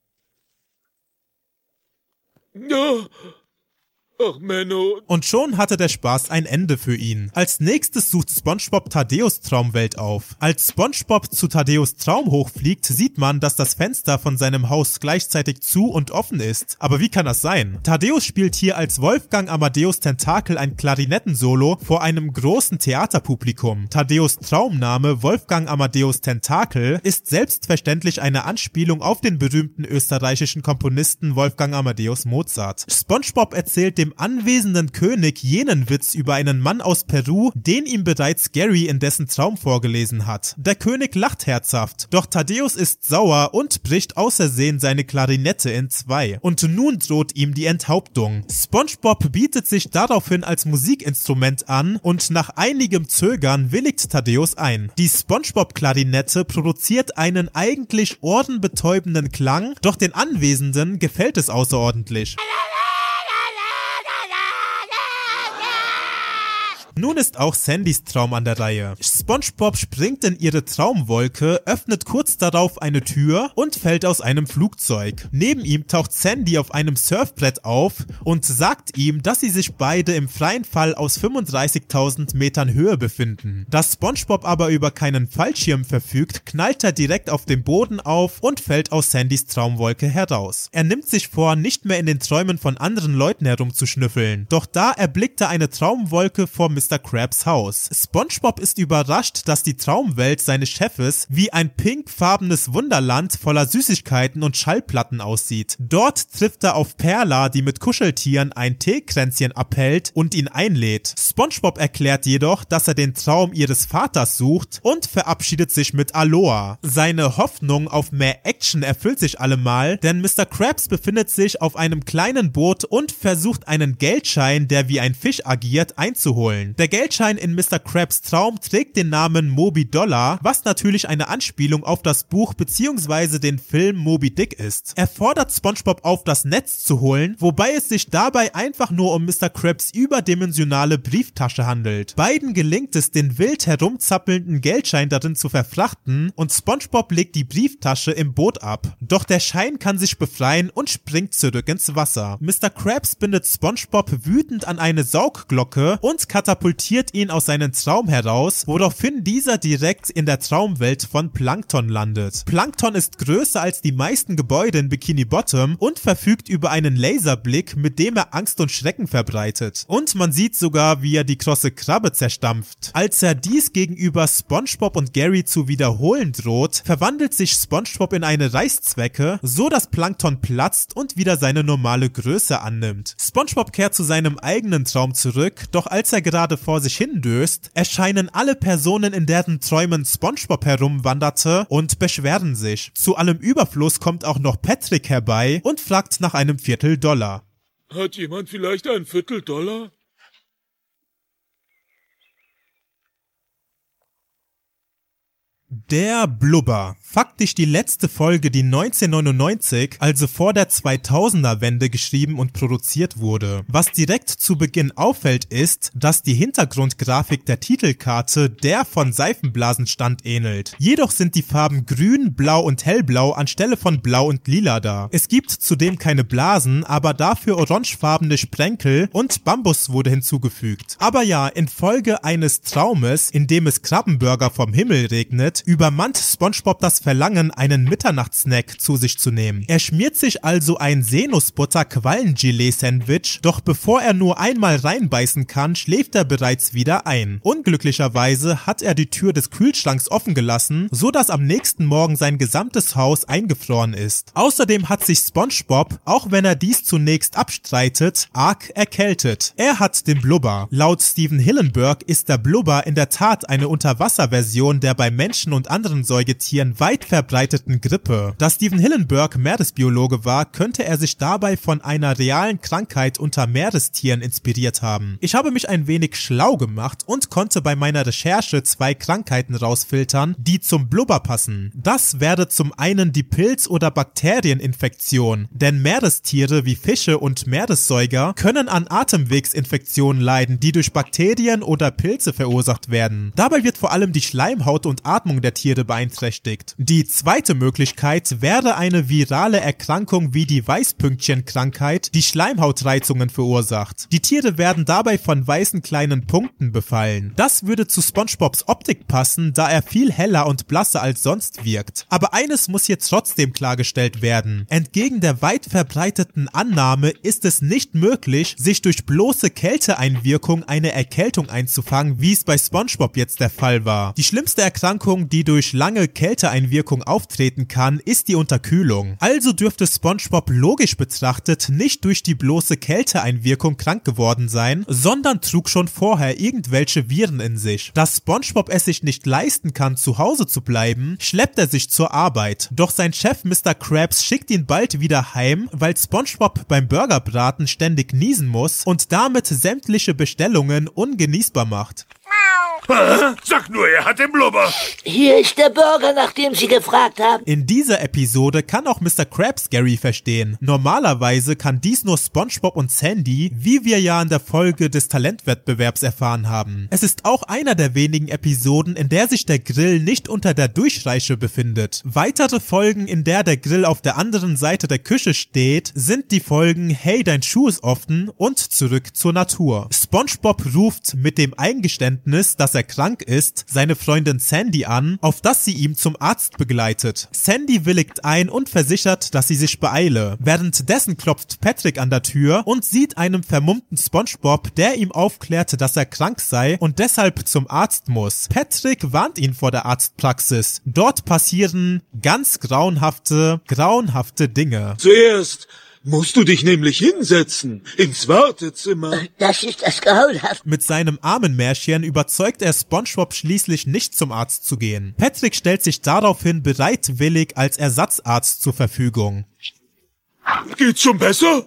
Ja. Ach, Menno. Und schon hatte der Spaß ein Ende für ihn. Als nächstes sucht SpongeBob Thaddeus Traumwelt auf. Als SpongeBob zu Thaddeus Traum hochfliegt, sieht man, dass das Fenster von seinem Haus gleichzeitig zu und offen ist. Aber wie kann das sein? Thaddeus spielt hier als Wolfgang Amadeus Tentakel ein Klarinettensolo vor einem großen Theaterpublikum. Thaddeus Traumname Wolfgang Amadeus Tentakel ist selbstverständlich eine Anspielung auf den berühmten österreichischen Komponisten Wolfgang Amadeus Mozart. SpongeBob erzählt dem anwesenden König jenen Witz über einen Mann aus Peru, den ihm bereits Gary in dessen Traum vorgelesen hat. Der König lacht herzhaft, doch Thaddeus ist sauer und bricht außersehen seine Klarinette in 2. Und nun droht ihm die Enthauptung. SpongeBob bietet sich daraufhin als Musikinstrument an und nach einigem Zögern willigt Thaddeus ein. Die SpongeBob-Klarinette produziert einen eigentlich ohrenbetäubenden Klang, doch den Anwesenden gefällt es außerordentlich. Nun ist auch Sandys Traum an der Reihe. SpongeBob springt in ihre Traumwolke, öffnet kurz darauf eine Tür und fällt aus einem Flugzeug. Neben ihm taucht Sandy auf einem Surfbrett auf und sagt ihm, dass sie sich beide im freien Fall aus 35.000 Metern Höhe befinden. Da SpongeBob aber über keinen Fallschirm verfügt, knallt er direkt auf dem Boden auf und fällt aus Sandys Traumwolke heraus. Er nimmt sich vor, nicht mehr in den Träumen von anderen Leuten herumzuschnüffeln. Doch da erblickt er eine Traumwolke vor Mr. Krabs Haus. SpongeBob ist überrascht, dass die Traumwelt seines Chefes wie ein pinkfarbenes Wunderland voller Süßigkeiten und Schallplatten aussieht. Dort trifft er auf Perla, die mit Kuscheltieren ein Teekränzchen abhält und ihn einlädt. SpongeBob erklärt jedoch, dass er den Traum ihres Vaters sucht und verabschiedet sich mit Aloha. Seine Hoffnung auf mehr Action erfüllt sich allemal, denn Mr. Krabs befindet sich auf einem kleinen Boot und versucht einen Geldschein, der wie ein Fisch agiert, einzuholen. Der Geldschein in Mr. Krabs Traum trägt den Namen Moby Dollar, was natürlich eine Anspielung auf das Buch bzw. den Film Moby Dick ist. Er fordert SpongeBob auf, das Netz zu holen, wobei es sich dabei einfach nur um Mr. Krabs überdimensionale Brieftasche handelt. Beiden gelingt es, den wild herumzappelnden Geldschein darin zu verfrachten und SpongeBob legt die Brieftasche im Boot ab. Doch der Schein kann sich befreien und springt zurück ins Wasser. Mr. Krabs bindet SpongeBob wütend an eine Saugglocke und katapultiert katapultiert ihn aus seinem Traum heraus, woraufhin dieser direkt in der Traumwelt von Plankton landet. Plankton ist größer als die meisten Gebäude in Bikini Bottom und verfügt über einen Laserblick, mit dem er Angst und Schrecken verbreitet. Und man sieht sogar, wie er die krosse Krabbe zerstampft. Als er dies gegenüber SpongeBob und Gary zu wiederholen droht, verwandelt sich SpongeBob in eine Reißzwecke, so dass Plankton platzt und wieder seine normale Größe annimmt. SpongeBob kehrt zu seinem eigenen Traum zurück, doch als er gerade vor sich hindöst, erscheinen alle Personen, in deren Träumen SpongeBob herumwanderte, und beschweren sich. Zu allem Überfluss kommt auch noch Patrick herbei und fragt nach einem $1/4. Hat jemand vielleicht ein $1/4? Der Blubber. Faktisch die letzte Folge, die 1999, also vor der 2000er-Wende geschrieben und produziert wurde. Was direkt zu Beginn auffällt ist, dass die Hintergrundgrafik der Titelkarte der von Seifenblasenstand ähnelt. Jedoch sind die Farben grün, blau und hellblau anstelle von blau und lila da. Es gibt zudem keine Blasen, aber dafür orangefarbene Sprenkel und Bambus wurde hinzugefügt. Aber ja, infolge eines Traumes, in dem es Krabbenburger vom Himmel regnet, übermannt SpongeBob das Verlangen, einen Mitternachtssnack zu sich zu nehmen. Er schmiert sich also ein Seenusbutter-Quallengelee-Sandwich, doch bevor er nur einmal reinbeißen kann, schläft er bereits wieder ein. Unglücklicherweise hat er die Tür des Kühlschranks offen gelassen, so dass am nächsten Morgen sein gesamtes Haus eingefroren ist. Außerdem hat sich SpongeBob, auch wenn er dies zunächst abstreitet, arg erkältet. Er hat den Blubber. Laut Steven Hillenburg ist der Blubber in der Tat eine Unterwasserversion der bei Menschen und anderen Säugetieren weit verbreiteten Grippe. Da Steven Hillenburg Meeresbiologe war, könnte er sich dabei von einer realen Krankheit unter Meerestieren inspiriert haben. Ich habe mich ein wenig schlau gemacht und konnte bei meiner Recherche 2 Krankheiten rausfiltern, die zum Blubber passen. Das wäre zum einen die Pilz- oder Bakterieninfektion, denn Meerestiere wie Fische und Meeressäuger können an Atemwegsinfektionen leiden, die durch Bakterien oder Pilze verursacht werden. Dabei wird vor allem die Schleimhaut und Atmung der Tiere beeinträchtigt. Die zweite Möglichkeit wäre eine virale Erkrankung wie die Weißpünktchenkrankheit, die Schleimhautreizungen verursacht. Die Tiere werden dabei von weißen kleinen Punkten befallen. Das würde zu SpongeBobs Optik passen, da er viel heller und blasser als sonst wirkt. Aber eines muss hier trotzdem klargestellt werden. Entgegen der weit verbreiteten Annahme ist es nicht möglich, sich durch bloße Kälteeinwirkung eine Erkältung einzufangen, wie es bei SpongeBob jetzt der Fall war. Die schlimmste Erkrankung, die durch lange Kälteeinwirkung auftreten kann, ist die Unterkühlung. Also dürfte SpongeBob logisch betrachtet nicht durch die bloße Kälteeinwirkung krank geworden sein, sondern trug schon vorher irgendwelche Viren in sich. Da SpongeBob es sich nicht leisten kann, zu Hause zu bleiben, schleppt er sich zur Arbeit. Doch sein Chef Mr. Krabs schickt ihn bald wieder heim, weil SpongeBob beim Burgerbraten ständig niesen muss und damit sämtliche Bestellungen ungenießbar macht. Sag nur, er hat den Blubber. Hier ist der Burger, nach dem Sie gefragt haben. In dieser Episode kann auch Mr. Krabs Gary verstehen. Normalerweise kann dies nur SpongeBob und Sandy, wie wir ja in der Folge des Talentwettbewerbs erfahren haben. Es ist auch einer der wenigen Episoden, in der sich der Grill nicht unter der Durchreiche befindet. Weitere Folgen, in der der Grill auf der anderen Seite der Küche steht, sind die Folgen Hey, dein Schuh ist offen und Zurück zur Natur. SpongeBob ruft mit dem Eingeständnis, dass er krank ist, seine Freundin Sandy an, auf das sie ihm zum Arzt begleitet. Sandy willigt ein und versichert, dass sie sich beeile. Währenddessen klopft Patrick an der Tür und sieht einen vermummten SpongeBob, der ihm aufklärt, dass er krank sei und deshalb zum Arzt muss. Patrick warnt ihn vor der Arztpraxis. Dort passieren ganz grauenhafte Dinge. Zuerst musst du dich nämlich hinsetzen, ins Wartezimmer. Das ist das grauenhaft. Mit seinem Armenmärchen überzeugt er SpongeBob schließlich nicht zum Arzt zu gehen. Patrick stellt sich daraufhin bereitwillig als Ersatzarzt zur Verfügung. Geht's schon besser?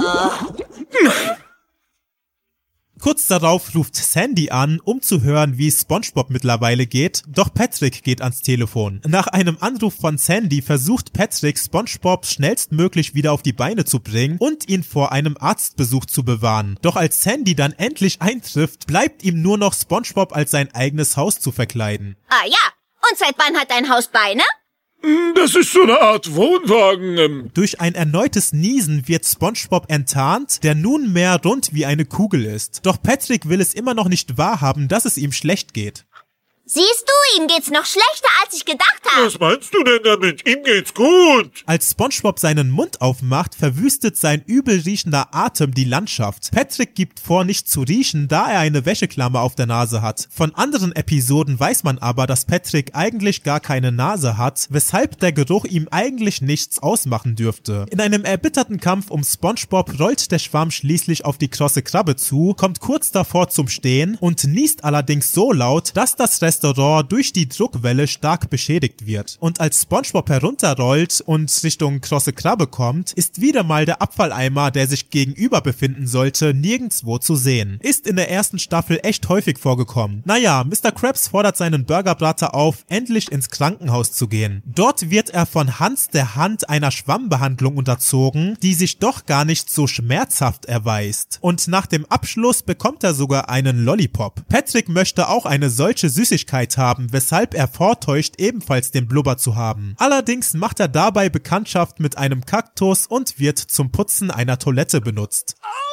Kurz darauf ruft Sandy an, um zu hören, wie es SpongeBob mittlerweile geht, doch Patrick geht ans Telefon. Nach einem Anruf von Sandy versucht Patrick, SpongeBob schnellstmöglich wieder auf die Beine zu bringen und ihn vor einem Arztbesuch zu bewahren. Doch als Sandy dann endlich eintrifft, bleibt ihm nur noch SpongeBob als sein eigenes Haus zu verkleiden. Ah ja, und seit wann hat dein Haus Beine? Das ist so eine Art Wohnwagen. Durch ein erneutes Niesen wird SpongeBob enttarnt, der nunmehr rund wie eine Kugel ist. Doch Patrick will es immer noch nicht wahrhaben, dass es ihm schlecht geht. Siehst du, ihm geht's noch schlechter, als ich gedacht habe. Was meinst du denn damit? Ihm geht's gut. Als SpongeBob seinen Mund aufmacht, verwüstet sein übel riechender Atem die Landschaft. Patrick gibt vor, nicht zu riechen, da er eine Wäscheklammer auf der Nase hat. Von anderen Episoden weiß man aber, dass Patrick eigentlich gar keine Nase hat, weshalb der Geruch ihm eigentlich nichts ausmachen dürfte. In einem erbitterten Kampf um SpongeBob rollt der Schwamm schließlich auf die krosse Krabbe zu, kommt kurz davor zum Stehen und niest allerdings so laut, dass das Restaurant durch die Druckwelle stark beschädigt wird. Und als SpongeBob herunterrollt und Richtung krosse Krabbe kommt, ist wieder mal der Abfalleimer, der sich gegenüber befinden sollte, nirgendwo zu sehen. Ist in der ersten Staffel echt häufig vorgekommen. Naja, Mr. Krabs fordert seinen Burgerbrater auf, endlich ins Krankenhaus zu gehen. Dort wird er von Hans der Hand einer Schwammbehandlung unterzogen, die sich doch gar nicht so schmerzhaft erweist. Und nach dem Abschluss bekommt er sogar einen Lollipop. Patrick möchte auch eine solche Süßigkeit haben, weshalb er vortäuscht, ebenfalls den Blubber zu haben. Allerdings macht er dabei Bekanntschaft mit einem Kaktus und wird zum Putzen einer Toilette benutzt.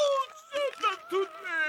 Das tut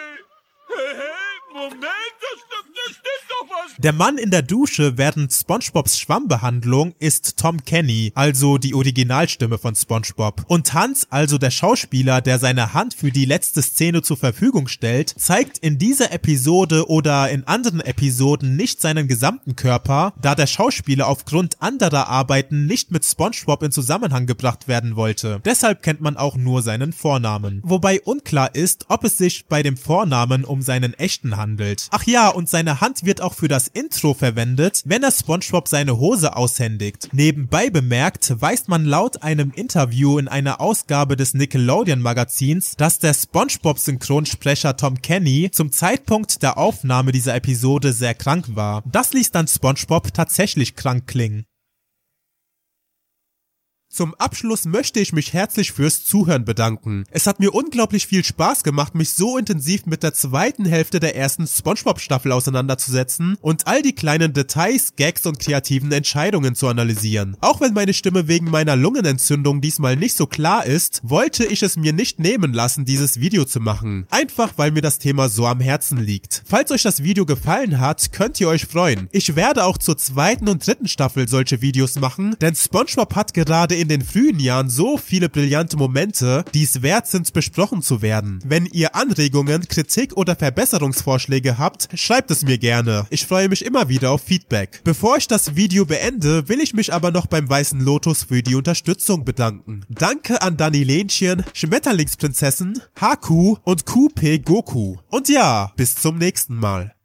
weh. Moment, das ist doch was. Der Mann in der Dusche während SpongeBobs Schwammbehandlung ist Tom Kenny, also die Originalstimme von SpongeBob. Und Hans, also der Schauspieler, der seine Hand für die letzte Szene zur Verfügung stellt, zeigt in dieser Episode oder in anderen Episoden nicht seinen gesamten Körper, da der Schauspieler aufgrund anderer Arbeiten nicht mit SpongeBob in Zusammenhang gebracht werden wollte. Deshalb kennt man auch nur seinen Vornamen. Wobei unklar ist, ob es sich bei dem Vornamen um seinen echten handelt. Ach ja, und seine Hand wird auch für das Intro verwendet, wenn er SpongeBob seine Hose aushändigt. Nebenbei bemerkt, weiß man laut einem Interview in einer Ausgabe des Nickelodeon-Magazins, dass der SpongeBob-Synchronsprecher Tom Kenny zum Zeitpunkt der Aufnahme dieser Episode sehr krank war. Das ließ dann SpongeBob tatsächlich krank klingen. Zum Abschluss möchte ich mich herzlich fürs Zuhören bedanken. Es hat mir unglaublich viel Spaß gemacht, mich so intensiv mit der zweiten Hälfte der ersten SpongeBob-Staffel auseinanderzusetzen und all die kleinen Details, Gags und kreativen Entscheidungen zu analysieren. Auch wenn meine Stimme wegen meiner Lungenentzündung diesmal nicht so klar ist, wollte ich es mir nicht nehmen lassen, dieses Video zu machen. Einfach, weil mir das Thema so am Herzen liegt. Falls euch das Video gefallen hat, könnt ihr euch freuen. Ich werde auch zur zweiten und dritten Staffel solche Videos machen, denn SpongeBob hat gerade in den frühen Jahren so viele brillante Momente, die es wert sind, besprochen zu werden. Wenn ihr Anregungen, Kritik oder Verbesserungsvorschläge habt, schreibt es mir gerne. Ich freue mich immer wieder auf Feedback. Bevor ich das Video beende, will ich mich aber noch beim Weißen Lotus für die Unterstützung bedanken. Danke an Dani Lenchen, Schmetterlingsprinzessin, Haku und QP Goku. Und ja, bis zum nächsten Mal.